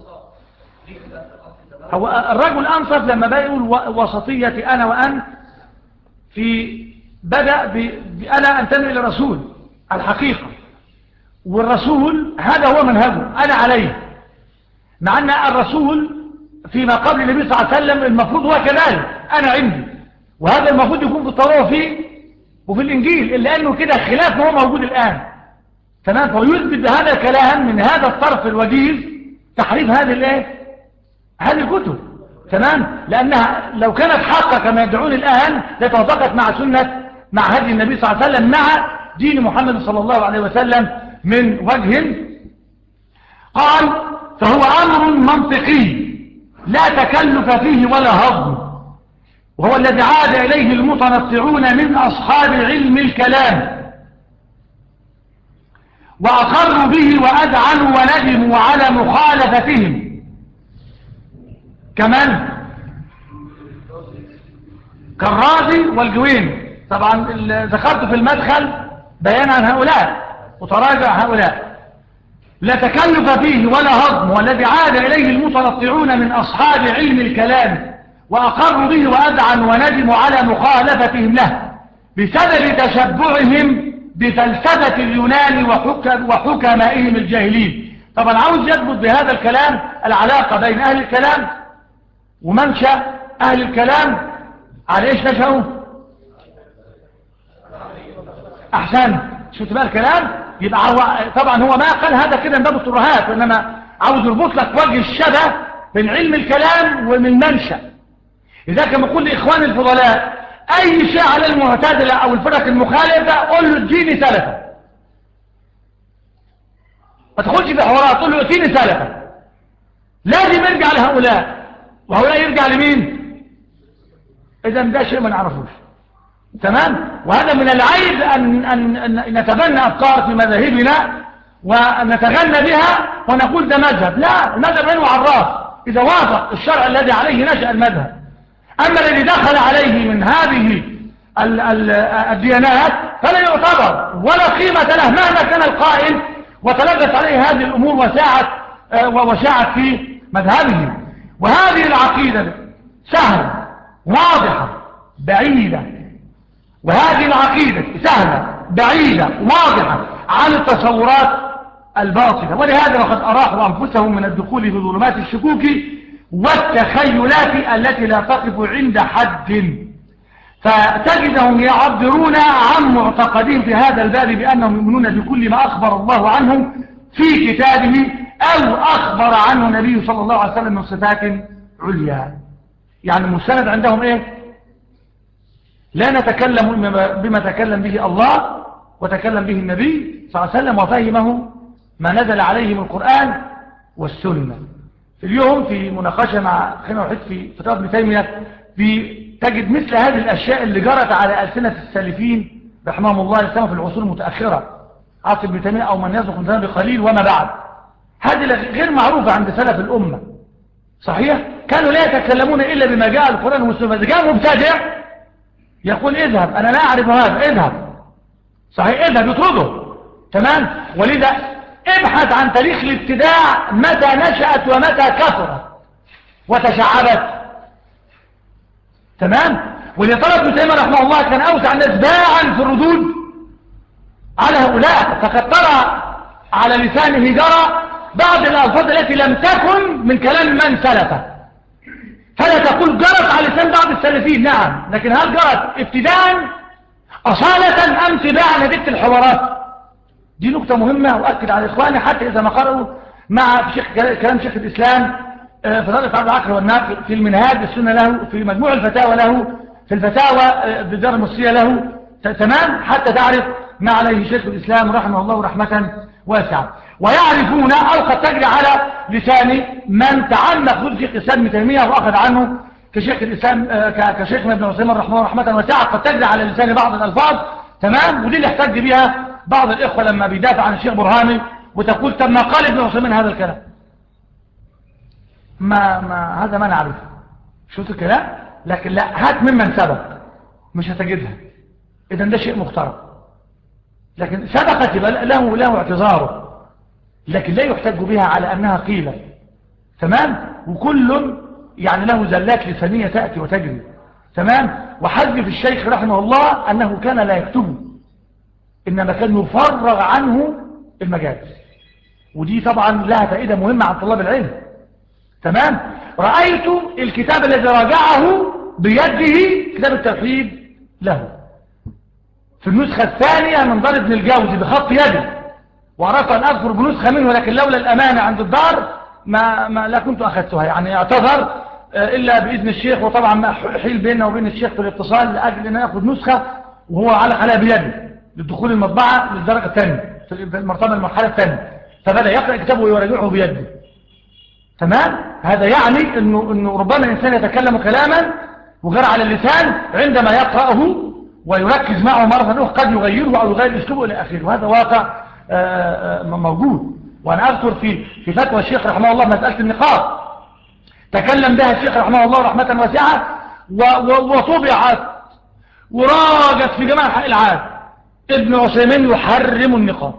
هو الرجل أنصف لما بقى يقول وسطيتي أنا وأن في بدأ بأنا أنتمي إلى الرسول الحقيقة، والرسول هذا هو منهجه أنا عليه، مع أن الرسول فيما قبل النبي صلى الله عليه وسلم المفروض هو كذلك أنا عندي، وهذا المفروض يكون في التوراة وفي وفي الإنجيل، إلا أنه كده خلاف ما هو موجود الآن. تمام؟ فيثبت بهذا الكلام من هذا الطرف الوجيز تحريف هذه الايه هذه الكتب. تمام؟ لأنها لو كانت حقا كما يدعون الآن لتوافقت مع سنة مع هدي النبي صلى الله عليه وسلم مع دين محمد صلى الله عليه وسلم من وجه. قال فهو أمر منطقي لا تكلف فيه ولا هضم، وهو الذي عاد إليه المتنطعون من أصحاب علم الكلام وأقروا به وأذعنوا وندموا على مخالفتهم. كمان كالرازي والجويني. طبعا ذكرت في المدخل بيان عن هؤلاء وتراجع هؤلاء. لا تكلف فيه ولا هضم، والذي عاد إليه المتنطعون من أصحاب علم الكلام وأقروا به وأذعنوا وندموا على مخالفتهم له بسبب تشبعهم بفلسفة اليونان وحكم وحكمائهم الجاهلين. طبعا عاوز يثبت بهذا الكلام العلاقة بين أهل الكلام ومنشأ أهل الكلام على إيش نشأوا. أحسن شفت بقى الكلام. يبقى طبعا هو ما قال هذا كده من باب الترهات، وإنما عاوز يربط لك وجه الشبه بين علم الكلام ومن منشأ. إذا كان يقول لإخوان الفضلاء أي شيء على المعتزلة أو الفرق المخالفة قل له اديني سلفا، ما تدخلش في حوارات، قل له اديني سلفا. لازم يرجع لهؤلاء، وهؤلاء يرجع لمين؟ إذا ده شيء ما نعرفوش. تمام؟ وهذا من العيب أن, أن, أن نتبنى أفكار في مذاهبنا ونتغنى بها ونقول ده مذهب. لا، المذهب عينه على الراس إذا وافق الشرع الذي عليه نشأ المذهب. أما الذي دخل عليه من هذه ال ال الديانات فلا يعتبر ولا قيمة له مهما كان القائل وتلبس عليه هذه الأمور وساعت وشاعت في مذهبه. وهذه العقيدة سهلة واضحة بعيدة، وهذه العقيدة سهلة بعيدة واضحة عن التصورات الباطلة، ولهذا وقد أراحوا أنفسهم من الدخول في ظلمات الشكوك والتخيلات التي لا تقف عند حد، فتجدهم يعبرون عن معتقدين في هذا الباب بأنهم يؤمنون بكل ما أخبر الله عنهم في كتابه أو أخبر عنه النبي صلى الله عليه وسلم من صفات عليا. يعني المستند عندهم إيه؟ لا نتكلم بما تكلم به الله وتكلم به النبي صلى الله عليه وسلم وفهمه ما نزل عليه من القرآن والسنة. اليوم في مناقشة مع خلينا نحط في فترة ابن تيمية تجد مثل هذه الأشياء اللي جرت على ألسنة السالفين رحمهم الله السلام في العصور المتأخرة، عاصم ابن تيمية أو من يصدق من زمان بقليل وما بعد. هذه غير معروفة عند سلف الأمة. صحيح؟ كانوا لا يتكلمون إلا بما جاء القرآن والسنة. إذا جاء مبتدع يقول اذهب أنا لا أعرف هذا، اذهب. صحيح؟ اذهب يطرده. تمام؟ ولذا ابحث عن تاريخ الابتداع متى نشأت ومتى كثرت وتشعبت. تمام؟ ولطلب ابن تيمية رحمه الله كان أوسع الناس باعا في الردود على هؤلاء. فقد ترى على لسانه جرى بعض الألفاظ التي لم تكن من كلام من سلفه، فلا تقول جرت على لسان بعض السلفين، نعم، لكن هل جرت ابتداء أصالة أم تباعا نتيجة الحوارات؟ دي نقطة مهمة وأكد على إخواني حتى إذا ما قرأوا مع شيخ كلام شيخ الإسلام في فضيلة عبد العقل والنقل في المنهاج السنة له، في مجموع الفتاوى له، في الفتاوى بالدار المصرية له، تمام، حتى تعرف ما عليه شيخ الإسلام رحمه الله رحمة واسعة. ويعرفون أو قد تجري على لسان من تعمق في شيخ الإسلام ابن تيمية وأخذ عنه كشيخ الإسلام كشيخنا ابن عثيمين رحمه الله رحمة واسعة، قد تجري على لسان بعض الألفاظ، تمام، ودي اللي احتج بها بعض الإخوة لما بيدافع عن الشيخ برهاني وتقول طب ما قال ابن عثيمين هذا الكلام، ما, ما هذا ما نعرفه، شوف الكلام، لكن لا، هات ممن سبق مش هتجدها، إذا ده شيء مخترق، لكن سبقت له له اعتذاره، لكن لا يحتج بها على أنها قيلة، تمام، وكل يعني له زلات لسانية تأتي وتجري، تمام. وحذف الشيخ رحمه الله أنه كان لا يكتبه، إنما كان يفرغ عنه المجال، ودي طبعا لها فائدة مهمة عن طلاب العلم، تمام. رأيت الكتاب الذي راجعه بيده كتاب التوحيد له في النسخة الثانية من دار ابن الجوزي بخط يدي، وأردت أن أذكر بنسخة منه، لكن لولا الأمانة عند الدار ما, ما لا كنت أخذتها، يعني اعتذر إلا بإذن الشيخ، وطبعا ما حيل بيننا وبين الشيخ في الاتصال لأجل أن أخذ نسخة وهو علق عليها بيدي للدخول المطبعة للدرجة الثانية في المرتبة المرحلة الثانية، فبدأ يقرأ كتابه ويراجعه بيده، تمام. هذا يعني إنه, إنه ربما الإنسان يتكلم كلاما وغير على اللسان عندما يقرأه ويركز معه مرة أخرى قد يغيره أو يغير أسلوبه إلى آخره، وهذا واقع آآ آآ موجود. وأنا أذكر في في فتوى الشيخ رحمه الله مسألة النقاب تكلم بها الشيخ رحمه الله رحمة واسعة وطبعت وراجت في جميع أنحاء العالم، ابن عثيمين يحرم النقاب.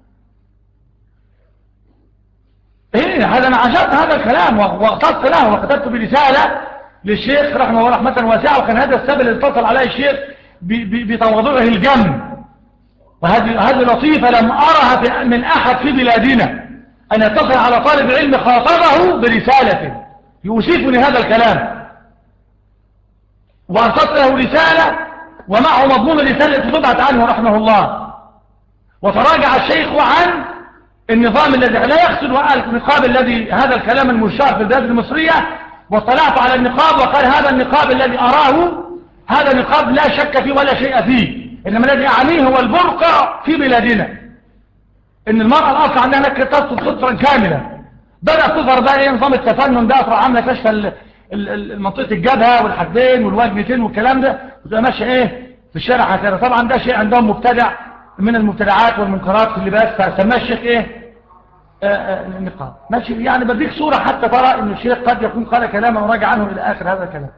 ايه هذا، انا عشرت هذا الكلام واختصت له وكتبت برسالة للشيخ رحمه الله رحمة واسعة، وكان هذا السبب اللي اتصل عليه الشيخ بتواضعه الجم، وهذه هذه لطيفة لم أرها من أحد في بلادنا، أن يتصل على طالب علم خاطبه برسالة يوصفني هذا الكلام، وأرسلت له رسالة ومعه مضمون الرسالة طبعت عنه رحمه الله، وتراجع الشيخ عن النظام الذي لا يقصد النقاب الذي هذا الكلام المشار في البلاد المصرية، واطلعت على النقاب وقال هذا النقاب الذي أراه هذا نقاب لا شك فيه ولا شيء فيه، إنما الذي أعنيه هو البرقع في بلادنا، إن المرأة الأصل عندها هناك تصل خطرا كاملة، بدأ تظهر بقى إيه نظام التفنن ده، أطرع عاملة كشف المنطقة الجبهة والحدين والوجنتين والكلام ده، وتبقى ماشية إيه في الشارع هكذا. طبعا ده شيء عندهم مبتدع من المبتدعات والمنكرات في اللباس، فسماه الشيخ إيه النقاب، ماشي. يعني بديك صورة حتى ترى إن الشيخ قد يكون قال كلاما وراجع عنه إلى آخر هذا الكلام.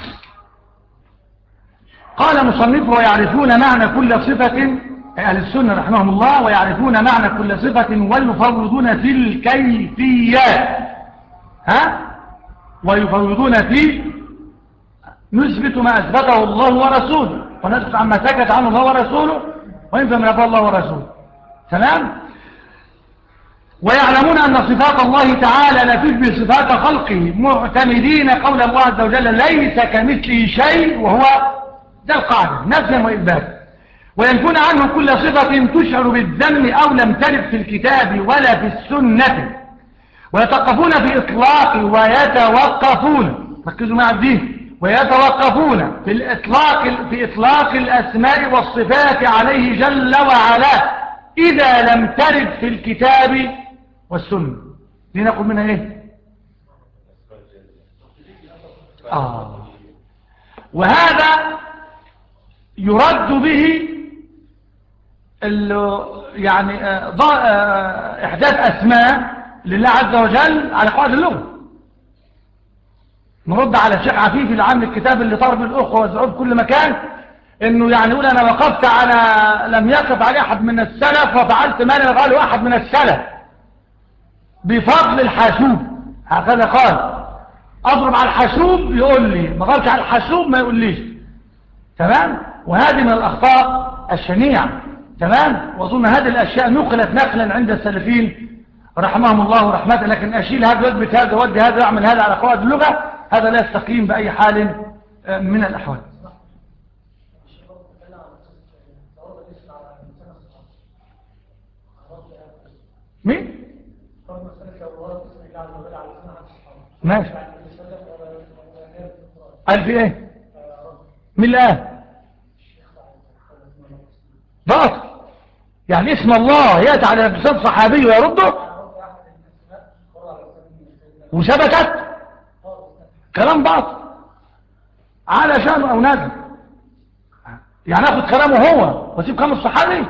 قال مصنفه ويعرفون معنى كل صفة، أهل السنة رحمهم الله، ويعرفون معنى كل صفة ويفوضون في الكيفيات، ها، ويفوضون في نثبت ما أثبته الله ورسوله ونثبت عما سكت عنه الله ورسوله وينفع ما يفعل الله ورسوله، تمام. ويعلمون أن صفات الله تعالى لا تشبه صفات خلقه، معتمدين قول الله عز وجل ليس كمثله شيء، وهو ده القاعدة نفيا وإثباتا، وينفون عنه كل صفة تشعر بالذم أو لم ترد في الكتاب ولا في السنة، ويتوقفون في إطلاق ويتوقفون، ركزوا مع الدين، ويتوقفون في الإطلاق في إطلاق الأسماء والصفات عليه جل وعلا إذا لم ترد في الكتاب والسنة. دي نقول منها إيه؟ آه. وهذا يرد به يعني إحداث أسماء لله عز وجل على قواعد اللغة. نرد على الشيخ عفيفي اللي عامل الكتاب اللي طرب الأخوة وزعوه في كل مكان، إنه يعني يقول أنا وقفت على لم يقف عليه أحد من السلف وفعلت ما لم يفعله أحد من السلف بفضل الحاسوب، هكذا قال. أضرب على الحاسوب يقول لي، ما ضربش على الحاسوب ما يقول ليش، تمام. وهذه من الأخطاء الشنيعة تمام. وأظن هذه الأشياء نقلت نقلا عند السلفين رحمهم الله ورحمته، لكن أشيل هذا وأثبت هذا وأودي هذا وأعمل هذا على قواعد اللغة، هذا لا يستقيم بأي حال من الأحوال. مين؟ ماشي. قال في ايه؟ مين اللي قال؟ باطل. يعني اسم الله يأتي على لسان صحابي ويرده وثبتت كلام باطل على شأنه او نازل. يعني اخذ كلامه هو واسيب كلام الصحابي؟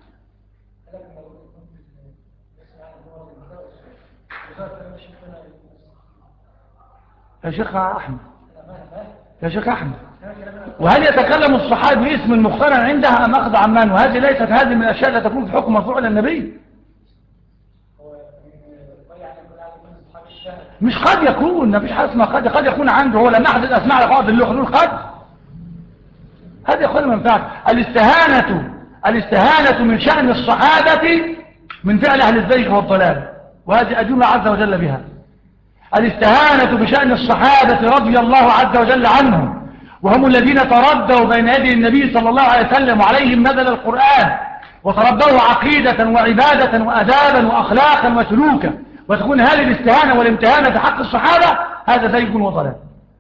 يا شيخ احمد يا شيخ احمد وهل يتكلم الصحابي باسم المقترن عندها ام اخذ عمان؟ وهذه ليست هذه من الاشياء التي تكون في حكم مرفوع الى النبي. مش قد يكون، ما فيش حاجه اسمها قد، قد يكون عنده هو لما احد الاسماء على بعض اللغه نقول قد. هذه يا اخواني منفعه. الاستهانه الاستهانه من شأن الصحابه من فعل اهل الزيغ والضلال، وهذه اجمل عز وجل بها. الاستهانة بشأن الصحابة رضي الله عز وجل عنهم، وهم الذين تردوا بين يدي النبي صلى الله عليه وسلم وعليهم نزل القرآن، وتربوا عقيدة وعبادة وأدابا وأخلاقا وسلوكا، وتكون هذه الاستهانة والامتهانة في حق الصحابة هذا زيغ وضلال.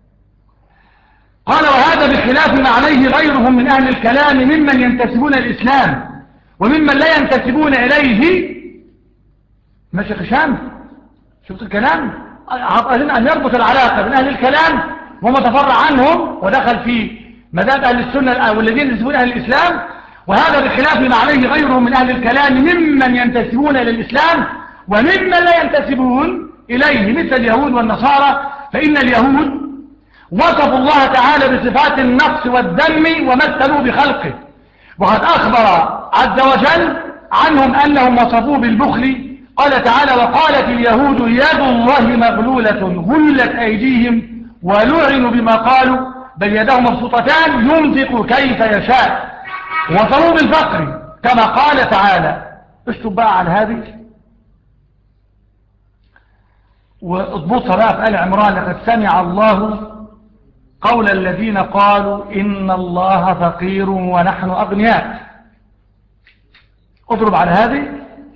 قال وهذا بخلاف ما عليه غيرهم من أهل الكلام ممن ينتسبون الإسلام وممن لا ينتسبون إليه. ماشي خشام؟ شفت الكلام؟ عطأ أن يربط العلاقة بين أهل الكلام وما تفرع عنهم ودخل في مذهب أهل السنة والذين ينتسبون أهل الإسلام، وهذا بخلاف ما عليه غيرهم من أهل الكلام ممن ينتسبون إلى الإسلام وممن لا ينتسبون إليه مثل اليهود والنصارى. فإن اليهود وصفوا الله تعالى بصفات النقص والذم ومثلوا بخلقه، وقد أخبر عز وجل عنهم أنهم وصفوه بالبخل. قال تعالى وقالت اليهود يد الله مغلولة غلت أيديهم ولعنوا بما قالوا بل يداه مبسوطتان ينفق كيف يشاء. وصفوه بالفقر كما قال تعالى. اشتب بقى على هذه واضبطها بقى في آل عمران لقد سمع الله قول الذين قالوا إن الله فقير ونحن أغنياء. اضرب على هذه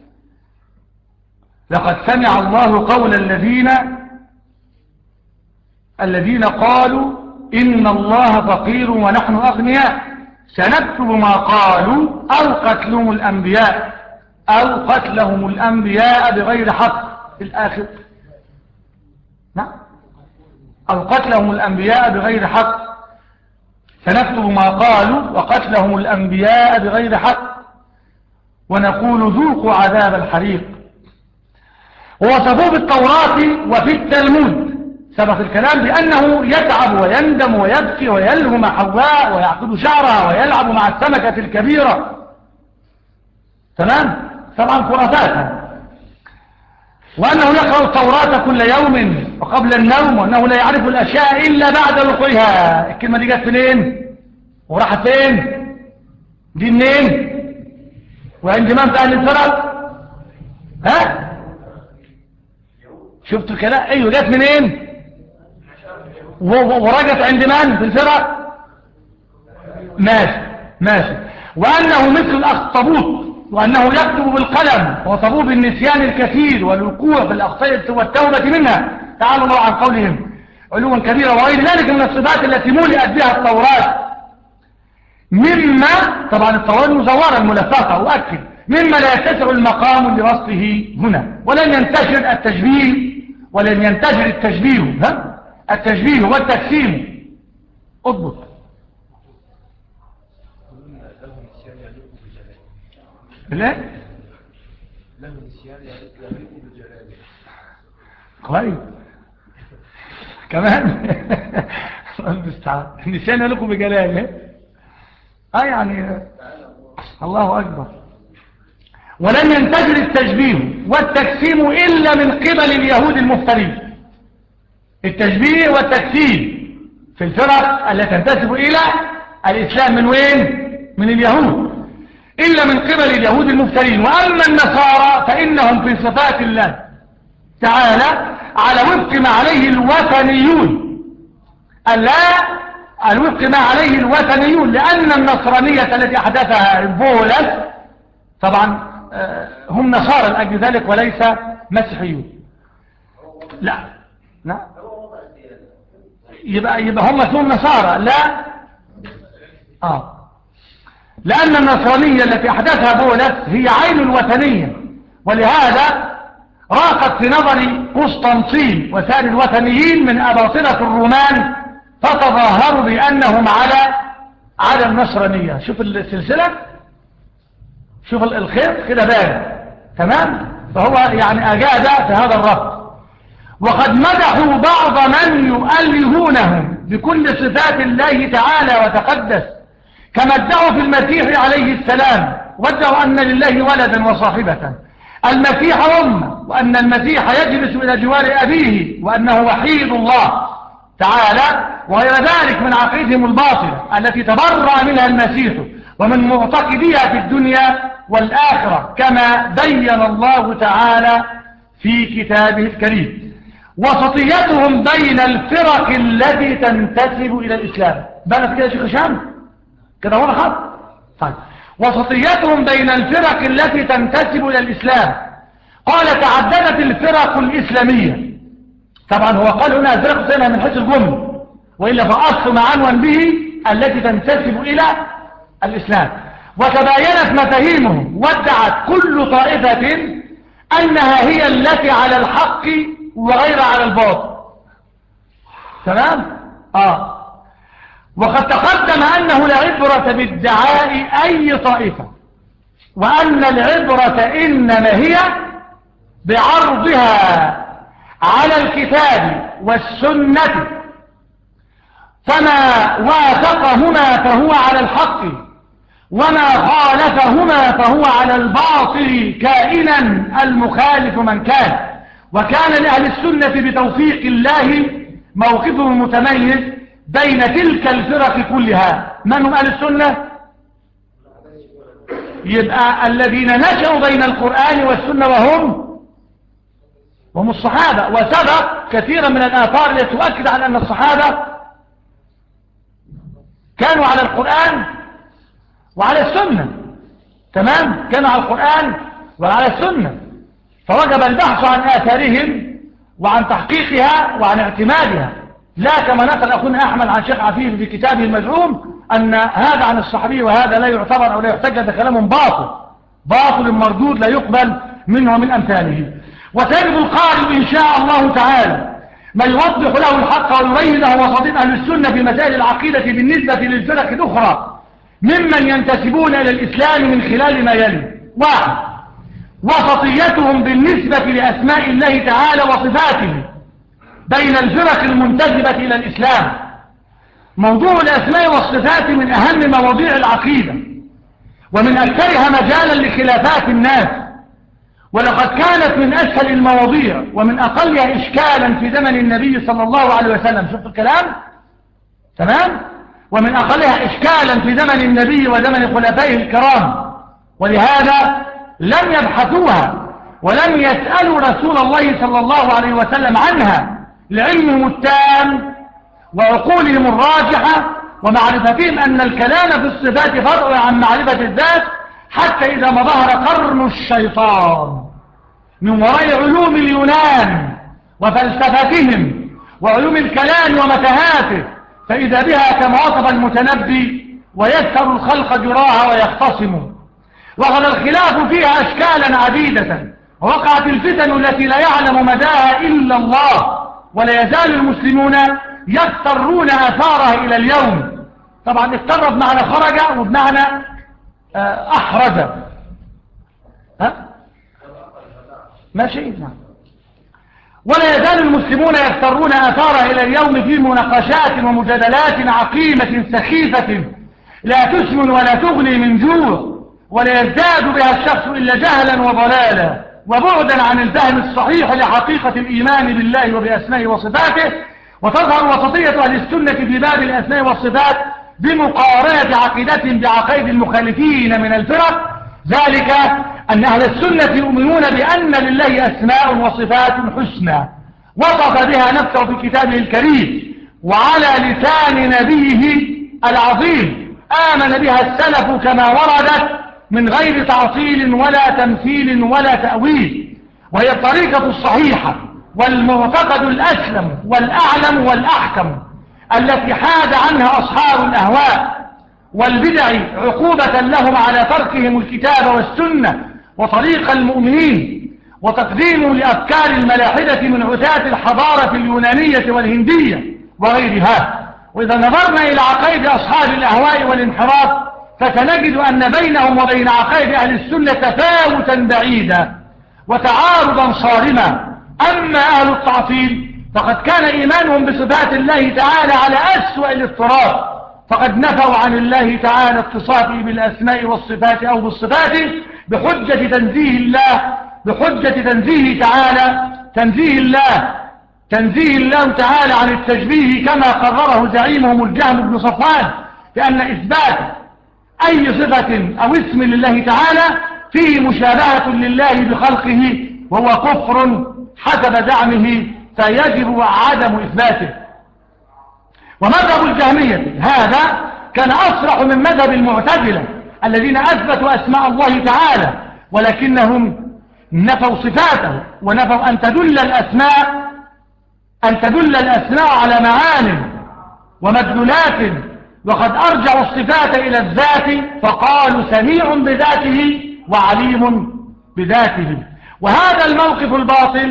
لقد سمع الله قول الذين الذين قالوا إن الله فقير ونحن أغنياء سنكتب ما قالوا أو قتلهم الأنبياء أو قتلهم الأنبياء بغير حق في الآخر. نعم أو قتلهم الأنبياء بغير حق سنكتب ما قالوا وقتلهم الأنبياء بغير حق ونقول ذوقوا عذاب الحريق. ووصفوه بالتوراة وفي التلمود سبق الكلام بأنه يتعب ويندم ويبكي ويلهو مع حواء ويعقد شعرها ويلعب مع السمكة الكبيرة. تمام؟ طبعا خرافات. وأنه يقرأ التوراة كل يوم وقبل النوم، وأنه لا يعرف الأشياء إلا بعد وقوعها. الكلمة دي جت منين وراحت فين؟ دي منين؟ وعند من في أهل الفرق؟ ها؟ شفتوا الكلام؟ ايوه جت منين ورجت عند من في الفرق؟ ماشي ماشي. وانه مثل الاخطبوط وانه يكتب بالقلم وطبوب بالنسيان الكثير والوقوع في الاخطاء والتوبه منها تعالوا الله عن قولهم علوا كبيرا وغير ذلك من الصفات التي ملئت بها التوراة، مما طبعا التوراة المزورة الملفقة أؤكد مما لا يتسع المقام لوصفه هنا. ولن ينتشر التشبيه ولن ينتشر التشبيه ها؟ التشبيه والتجسيم. اضبط لا له نسيان يليق بجلاله. كويس كمان المستعان النسيان يليق بجلاله. اه يعني الله اكبر. ولن ينتشر التشبيه والتجسيم الا من قبل اليهود المفترين. التشبيه والتجسيم في الفرق التي تنتسب الى الاسلام من وين؟ من اليهود. إلا من قبل اليهود المفترين. وأما النصارى فإنهم في صفات الله تعالى على وفق ما عليه الوثنيون، ألا الوفق ما عليه الوثنيون، لأن النصرانية التي أحدثها بولس طبعا هم نصارى لأجل ذلك وليس مسيحيون. لا لا يبقى يبقى هم اسمهم نصارى. لا اه لأن النصرانية التي أحدثها بولس هي عين الوثنية، ولهذا راقت في نظر قسطنطين وسائر الوثنيين من أباطلة الرومان فتظاهروا بأنهم على على النصرانية. شوف السلسلة، شوف الخير كده بان تمام. فهو يعني أجاد في هذا الرفض. وقد مدحوا بعض من يؤلهونهم بكل صفات الله تعالى وتقدس، كما ادعوا في المسيح عليه السلام، وادعوا أن لله ولدا وصاحبة، المسيح أمه، وأن المسيح يجلس إلى جوار أبيه، وأنه وحيد الله تعالى، وغير ذلك من عقيدهم الباطلة التي تبرأ منها المسيح ومن معتقديها في الدنيا والآخرة، كما بين الله تعالى في كتابه الكريم. وسطيتهم بين الفرق التي تنتسب إلى الإسلام. بلد كده يا شيخ هشام كده وضحت؟ طيب وسطيتهم بين الفرق التي تنتسب إلى الإسلام. قال تعددت الفرق الإسلامية. طبعا هو قال هنا الفرق سنة من حيث الجمل، وإلا فأصل ما عنون به التي تنتسب إلى الإسلام. وتباينت مفاهيمهم، وادعت كل طائفة أنها هي التي على الحق وغير على الباطل. تمام؟ آه وقد تقدم أنه لا عبرة بادعاء أي طائفة، وأن العبرة إنما هي بعرضها على الكتاب والسنة، فما وافقهما فهو على الحق، وما خالفهما فهو على الباطل، كائنا المخالف من كان. وكان لأهل السنة بتوفيق الله موقفهم متميز بين تلك الفرق كلها. من هم أهل السنة؟ يبقى الذين نشأوا بين القرآن والسنة وهم وهم الصحابة. وسبق كثيرا من الآثار التي تؤكد على أن الصحابة كانوا على القرآن وعلى السنة. تمام؟ كانوا على القرآن وعلى السنة، فوجب البحث عن آثارهم وعن تحقيقها وعن اعتمادها، لا كما نقل أخونا أحمد عن شيخ عفيف في كتابه المزعوم أن هذا عن الصحابي وهذا لا يعتبر أو لا يحتج، ده كلام باطل باطل مردود لا يقبل منه ومن أمثاله. وسيجد القارئ إن شاء الله تعالى ما يوضح له الحق ويبين له وسطين أهل السنة في مسائل العقيدة بالنسبة للفرق الأخرى ممن ينتسبون إلى الإسلام من خلال ما يلي. واحد، وسطيتهم بالنسبة لأسماء الله تعالى وصفاته بين الفرق المنتسبة إلى الإسلام. موضوع الأسماء والصفات من أهم مواضيع العقيدة ومن أكثرها مجالا لخلافات الناس، ولقد كانت من أسهل المواضيع ومن أقلها إشكالا في زمن النبي صلى الله عليه وسلم. شفت الكلام؟ تمام؟ ومن أقلها إشكالا في زمن النبي وزمن خلفائه الكرام، ولهذا لم يبحثوها ولم يسألوا رسول الله صلى الله عليه وسلم عنها لعلمهم التام وعقولهم الراجحة ومعرفتهم أن الكلام في الصفات فرع عن معرفة الذات، حتى إذا ما ظهر قرن الشيطان من وراء علوم اليونان وفلسفتهم وعلوم الكلام ومتاهاته، فإذا بها كما وصف المتنبي ويسر الخلق جراها ويختصموا. وقد الخلاف فيها أشكالا عديدة، ووقعت الفتن التي لا يعلم مداها إلا الله، ولا يزال المسلمون يضطرون آثارها إلى اليوم. طبعا اضطر بمعنى خرج وبمعنى أحرج. ها؟ ماشي؟ نعم. ولا يزال المسلمون يضطرون آثارها إلى اليوم في مناقشات ومجادلات عقيمة سخيفة لا تسمن ولا تغني من جوع، ولا يزداد بها الشخص إلا جهلا وضلالا وبعدا عن الفهم الصحيح لحقيقة الإيمان بالله وبأسمائه وصفاته. وتظهر وسطية أهل السنة في باب الأسماء والصفات بمقارنة عقيدتهم بعقائد المخالفين من الفرق، ذلك أن أهل السنة يؤمنون بأن لله أسماء وصفات حسنى وصف بها نفسه في كتابه الكريم وعلى لسان نبيه العظيم، آمن بها السلف كما وردت من غير تعطيل ولا تمثيل ولا تأويل، وهي الطريقة الصحيحة والمعتقد الأسلم والأعلم والأحكم التي حاد عنها أصحاب الأهواء والبدع عقوبة لهم على تركهم الكتاب والسنة وطريق المؤمنين وتقديم لأفكار الملاحدة من عتاة الحضارة اليونانية والهندية وغيرها. وإذا نظرنا إلى عقائد أصحاب الأهواء والانحراف فسنجد أن بينهم وبين عقائد أهل السنة تفاوتا بعيدا وتعارضا صارما. أما أهل التعطيل فقد كان إيمانهم بصفات الله تعالى على أسوأ الاضطراب، فقد نفوا عن الله تعالى اتصافه بالأسماء والصفات أو بالصفات بحجة تنزيه الله بحجة تنزيه تعالى تنزيه الله تنزيه الله تعالى عن التشبيه كما قرره زعيمهم الجهم بن صفوان، لأن إثبات أي صفة أو اسم لله تعالى فيه مشابهة لله بخلقه وهو كفر حسب زعمه، فيجب عدم إثباته. ومذهب الجهمية هذا كان أصرح من مذهب المعتزلة الذين أثبتوا أسماء الله تعالى ولكنهم نفوا صفاته ونفوا أن تدل الأسماء أن تدل الأسماء على معان ومدلولات، وقد أرجعوا الصفات إلى الذات فقالوا سميع بذاته وعليم بذاته. وهذا الموقف الباطل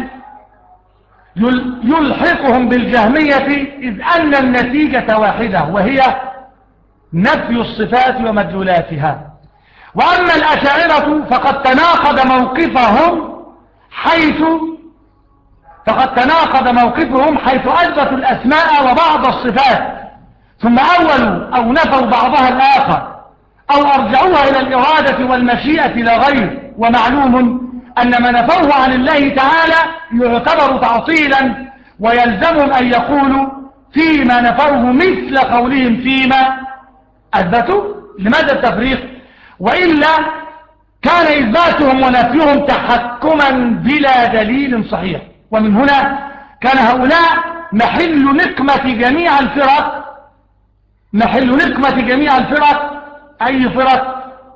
يلحقهم بالجهمية إذ أن النتيجة واحدة وهي نفي الصفات ومدلولاتها. وأما الأشاعرة فقد تناقض موقفهم حيث فقد تناقض موقفهم حيث أثبتوا الأسماء وبعض الصفات ثم أولوا أو نفوا بعضها الآخر أو أرجعوها إلى الإرادة والمشيئة لا غير. ومعلوم أن ما نفوه عن الله تعالى يعتبر تعطيلا ويلزمهم أن يقولوا فيما نفوه مثل قولهم فيما أثبتوا. لماذا التفريق؟ وإلا كان إثباتهم ونفيهم تحكما بلا دليل صحيح. ومن هنا كان هؤلاء محل نقمة جميع الفرق محل نقمة جميع الفرق. أي فرق؟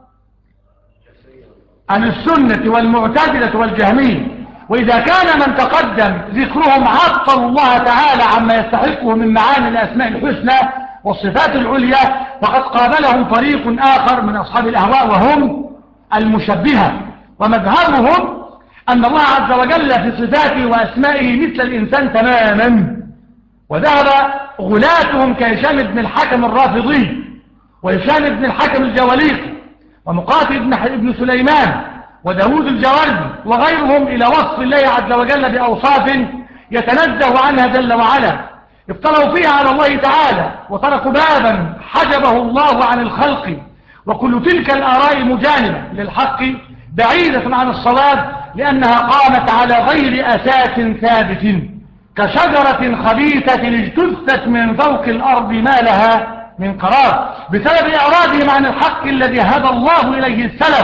عن السنة والمعتزلة والجهمية. وإذا كان من تقدم ذكرهم عطل الله تعالى عما يستحقه من معاني الأسماء الحسنى والصفات العليا، فقد قابلهم طريق آخر من أصحاب الأهواء وهم المشبهة، ومذهبهم أن الله عز وجل في صفاته وأسمائه مثل الإنسان تماما. وذهب غلاتهم كهشام بن الحكم الرافضي وهشام بن الحكم الجواليقي ومقاتل بن سليمان وداود الجواردي وغيرهم إلى وصف الله عز وجل بأوصاف يتنزه عنها جل وعلا، افتروا فيها على الله تعالى وتركوا بابا حجبه الله عن الخلق. وكل تلك الآراء مجانبة للحق بعيدة عن الصواب، لأنها قامت على غير أساس ثابت كشجرة خبيثة اجتثت من فوق الأرض ما لها من قرار، بسبب إعراضهم عن الحق الذي هدى الله إليه السلف،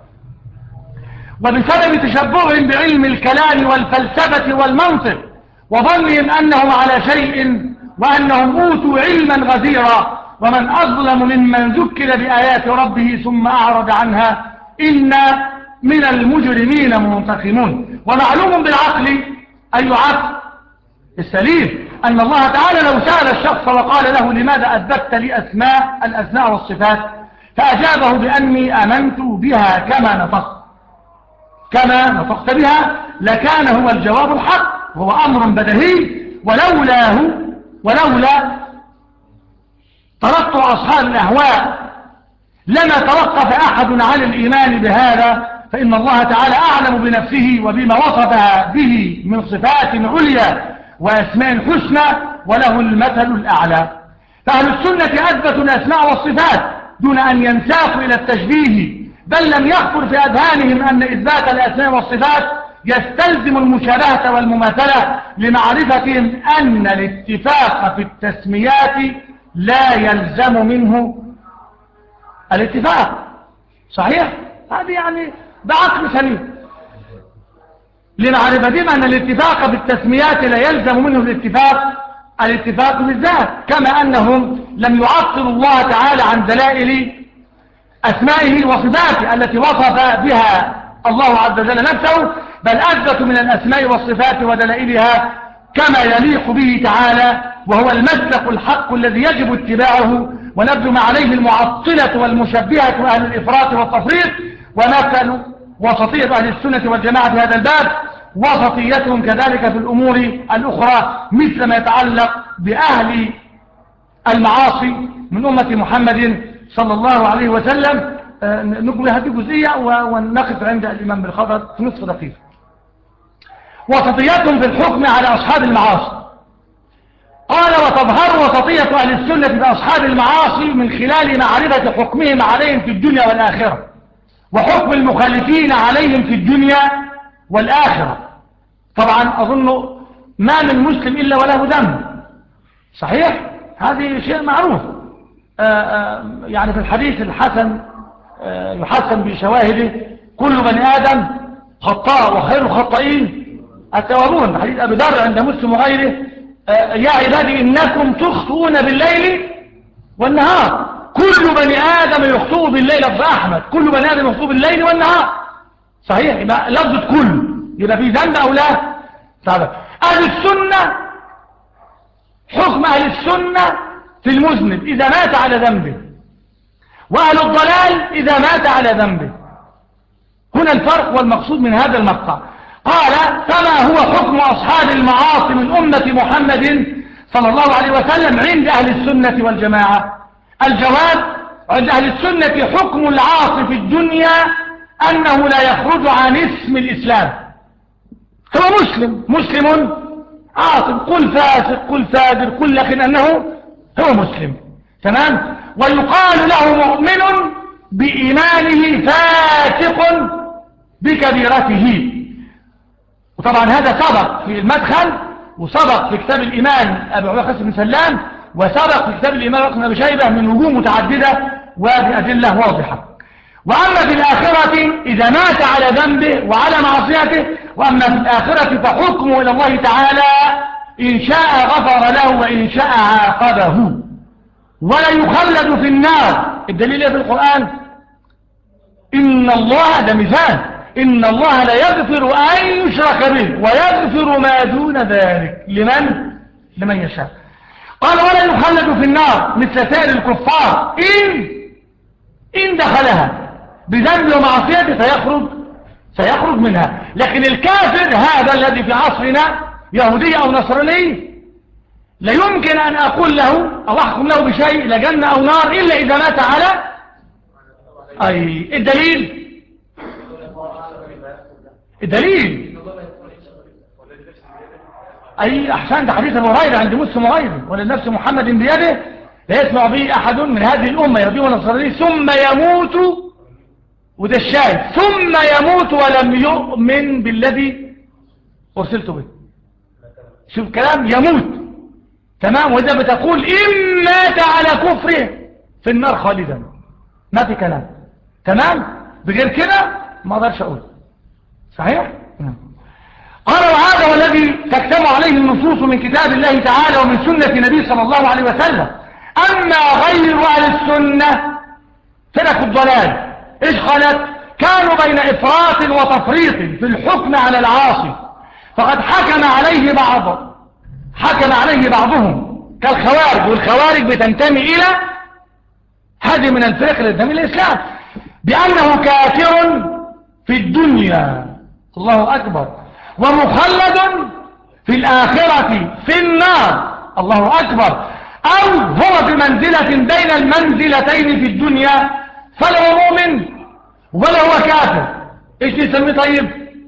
وبسبب تشبههم بعلم الكلام والفلسفة والمنطق وظنهم أنهم على شيء وأنهم أوتوا علما غزيرا. ومن أظلم ممن ذكر بآيات ربه ثم أعرض عنها إنا من المجرمين منتقمون. ومعلوم بالعقل أي عقل السليم أن الله تعالى لو سأل الشخص وقال له لماذا أثبتت لي أسماء الأسماء والصفات فأجابه بأني آمنت بها كما نطقت كما نطقت بها لكان هو الجواب الحق، هو أمر بديهي. ولولاه ولولا ترقع أصحاب الأهواء لما توقف أحد عن الإيمان بهذا، فإن الله تعالى أعلم بنفسه وبما وصفها به من صفات عليا وأسماء حسنى وله المثل الأعلى. فأهل السنة أثبتوا الأسماء والصفات دون أن ينساقوا إلى التشبيه، بل لم يخطر في أذهانهم أن إثبات الأسماء والصفات يستلزم المشابهة والمماثلة، لمعرفتهم أن الاتفاق في التسميات لا يلزم منه الاتفاق. صحيح؟ هذه يعني بعقل سليم لمعرفة أن الاتفاق بالتسميات لا يلزم منه الاتفاق الاتفاق بالذات، كما أنهم لم يعطلوا الله تعالى عن دلائل أسمائه وصفاته التي وصف بها الله عز وجل نفسه، بل أثبتوا من الأسماء والصفات ودلائلها كما يليق به تعالى، وهو المسلك الحق الذي يجب اتباعه، ونبذ ما عليه المعطلة والمشبهة وأهل الإفراط والتفريط. ومثل وسطية أهل السنة والجماعة في هذا الباب وسطيتهم كذلك في الأمور الأخرى، مثل ما يتعلق بأهل المعاصي من أمة محمد صلى الله عليه وسلم. نقول هذه جزئية ونقف عند الإمام بالخبر في نصف دقيقة. وسطيتهم في الحكم على أصحاب المعاصي. قال وتظهر وسطية أهل السنة بأصحاب المعاصي من خلال معرفة حكمهم عليهم في الدنيا والآخرة، وحكم المخالفين عليهم في الدنيا والآخرة. طبعا أظن ما من مسلم إلا وله ذنب، صحيح؟ هذه شيء معروف. آآ آآ يعني في الحديث الحسن يحسن بشواهده كل بني آدم خطاء وخير الخطائين التوابون، حديث أبي ذر عند مسلم وغيره. يا عبادي إنكم تخطئون بالليل والنهار. كل بني آدم يخطئ بالليل، لفظ أحمد، كل بني آدم يخطئ بالليل والنهار. صحيح؟ يبقى لفظة كل يبقى في ذنب أو لا؟ طبعا أهل السنة حكم أهل السنة في المذنب إذا مات على ذنبه، وأهل الضلال إذا مات على ذنبه. هنا الفرق والمقصود من هذا المقطع. قال فما هو حكم أصحاب المعاصي من أمة محمد صلى الله عليه وسلم عند أهل السنة والجماعة؟ الجواب عند أهل السنة حكم العاصي في الدنيا أنه لا يخرج عن اسم الإسلام، هو مسلم مسلم عاصي، قل فاسق قل فاجر قل، لكن أنه هو مسلم. تمام؟ ويقال له مؤمن بإيمانه فاسق بكبيرته. وطبعا هذا سبق في المدخل، وسبق في كتاب الإيمان أبي عبد القاسم بن سلام، وسبق في كتاب الإيمان ابن أبي شيبة من وجوه متعددة وبأدلة واضحة. وأما في الآخرة إذا مات على ذنبه وعلى معصيته، وأما في الآخرة فحكمه إلى الله تعالى، إن شاء غفر له وإن شاء عاقبه، ولا يخلد في النار. الدليل في القرآن إن الله، ده مثال، إن الله لا يغفر أن يشرك به ويغفر ما دون ذلك لمن لمن يشاء. قال ولا يخلد في النار مثل سائر الكفار إن إن دخلها بذنب ومعصيته فيخرج سيخرج منها. لكن الكافر هذا الذي في عصرنا يهودي أو نصراني لا يمكن أن أقول له أو أحكم له بشيء لجنة أو نار إلا إذا مات على أي الدليل الدليل أي أحسن. ده حديث أبو هريرة عند مسلم وغيره، وللنفس محمد بيده لا يسمع به أحد من هذه الأمة يهودي ونصراني ثم يموت، وده الشاهد، ثم يموت ولم يؤمن بالذي أرسلت به. شوف كلام يموت. تمام؟ وإذا بتقول إن مات على كفره في النار خالدا، ما في كلام. تمام؟ بغير كده ما أقدرش أقول. صحيح؟ قال وهذا والذي تجتمع عليه النصوص من كتاب الله تعالى ومن سنة النبي صلى الله عليه وسلم. أما غير أهل السنة فرق الضلال إيش خلت؟ كانوا بين إفراط وتفريط في الحكم على العاصي، فقد حكم عليه بعض حكم عليه بعضهم كالخوارج، والخوارج بتنتمي إلى هذه من الفرق اللي تنتمي الإسلام بأنه كافر في الدنيا، الله أكبر، ومخلد في الآخرة في النار، الله أكبر، أو هو بمنزلة بين المنزلتين في الدنيا، فلا هو مؤمن ولا هو كافر. إيش نسميه طيب؟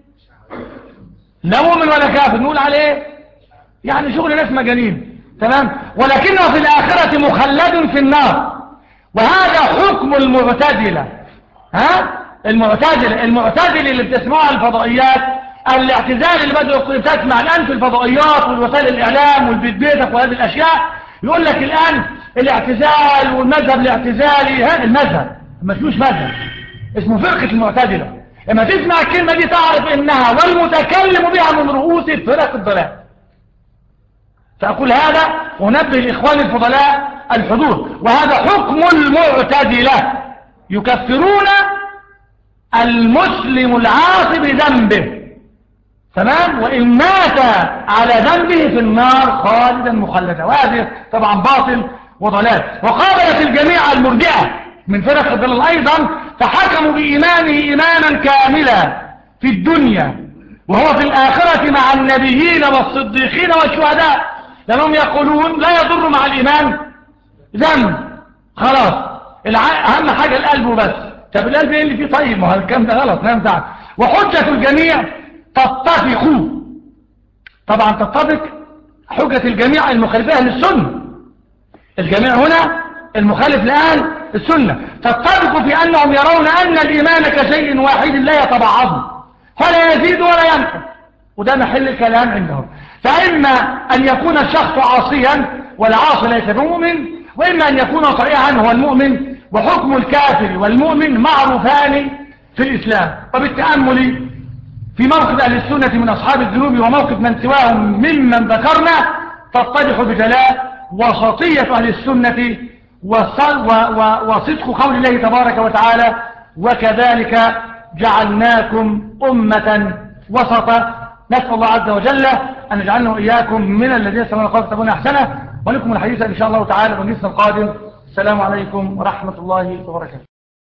لا مؤمن ولا كافر، نقول عليه يعني شغل ناس مجانين. تمام؟ ولكنه في الآخرة مخلد في النار. وهذا حكم المعتزلة. ها؟ المعتزلة المعتزلة اللي بتسمعها الفضائيات، الاعتزال اللي بدأوا تسمع الآن في الفضائيات والوسائل الإعلام والبيت بيتك وهذه الأشياء، يقول لك الآن الاعتزال والمذهب الاعتزالي، ها المذهب ما اسموش مذهب، اسمه فرقة المعتزلة. لما تسمع الكلمة دي تعرف انها والمتكلم بها من رؤوس فرق الضلال. سأقول هذا ونبه الإخوان الفضلاء الحضور، وهذا حكم المعتزلة، يكفرون المسلم العاصي بذنبه، تمام، وإن مات على ذنبه في النار خالدا مخلدا. وهذا طبعا باطل وضلال. وقابلت الجميع المرجئة من فرق الضلال أيضا، فحكموا بإيمانه إيمانا كاملا في الدنيا وهو في الآخرة مع النبيين والصديقين والشهداء، لأنهم يقولون لا يضر مع الإيمان ذنب، خلاص أهم حاجة القلب وبس. طب القلب ايه اللي فيه؟ طيب ما هو الكلام ده غلط، لا ينفع. وحجة الجميع تتفق، طبعا تتفق حجة الجميع المخالفة للسنة، الجميع هنا المخالف لأهل السنة، تتفق في أنهم يرون أن الإيمان كشيء واحد لا يتبعض فلا يزيد ولا ينقص، وده محل الكلام عندهم. فإما أن يكون الشخص عاصيا والعاصي ليس بمؤمن، وإما أن يكون طائعا هو المؤمن، وحكم الكافر والمؤمن معروفان في الإسلام. وبالتأمل في موقف أهل السنة من أصحاب الذنوب وموقف من سواهم ممن ذكرنا تتضح بجلاء وسطية أهل السنة وصدق قول الله تبارك وتعالى: وكذلك جعلناكم أمة وسطا. نسأل الله عز وجل أن يجعلنا وإياكم من الذين يستمعون القول فيتبعون أحسنه. ولكم الحديث إن شاء الله تعالى بالنصف القادم. السلام عليكم ورحمة الله وبركاته.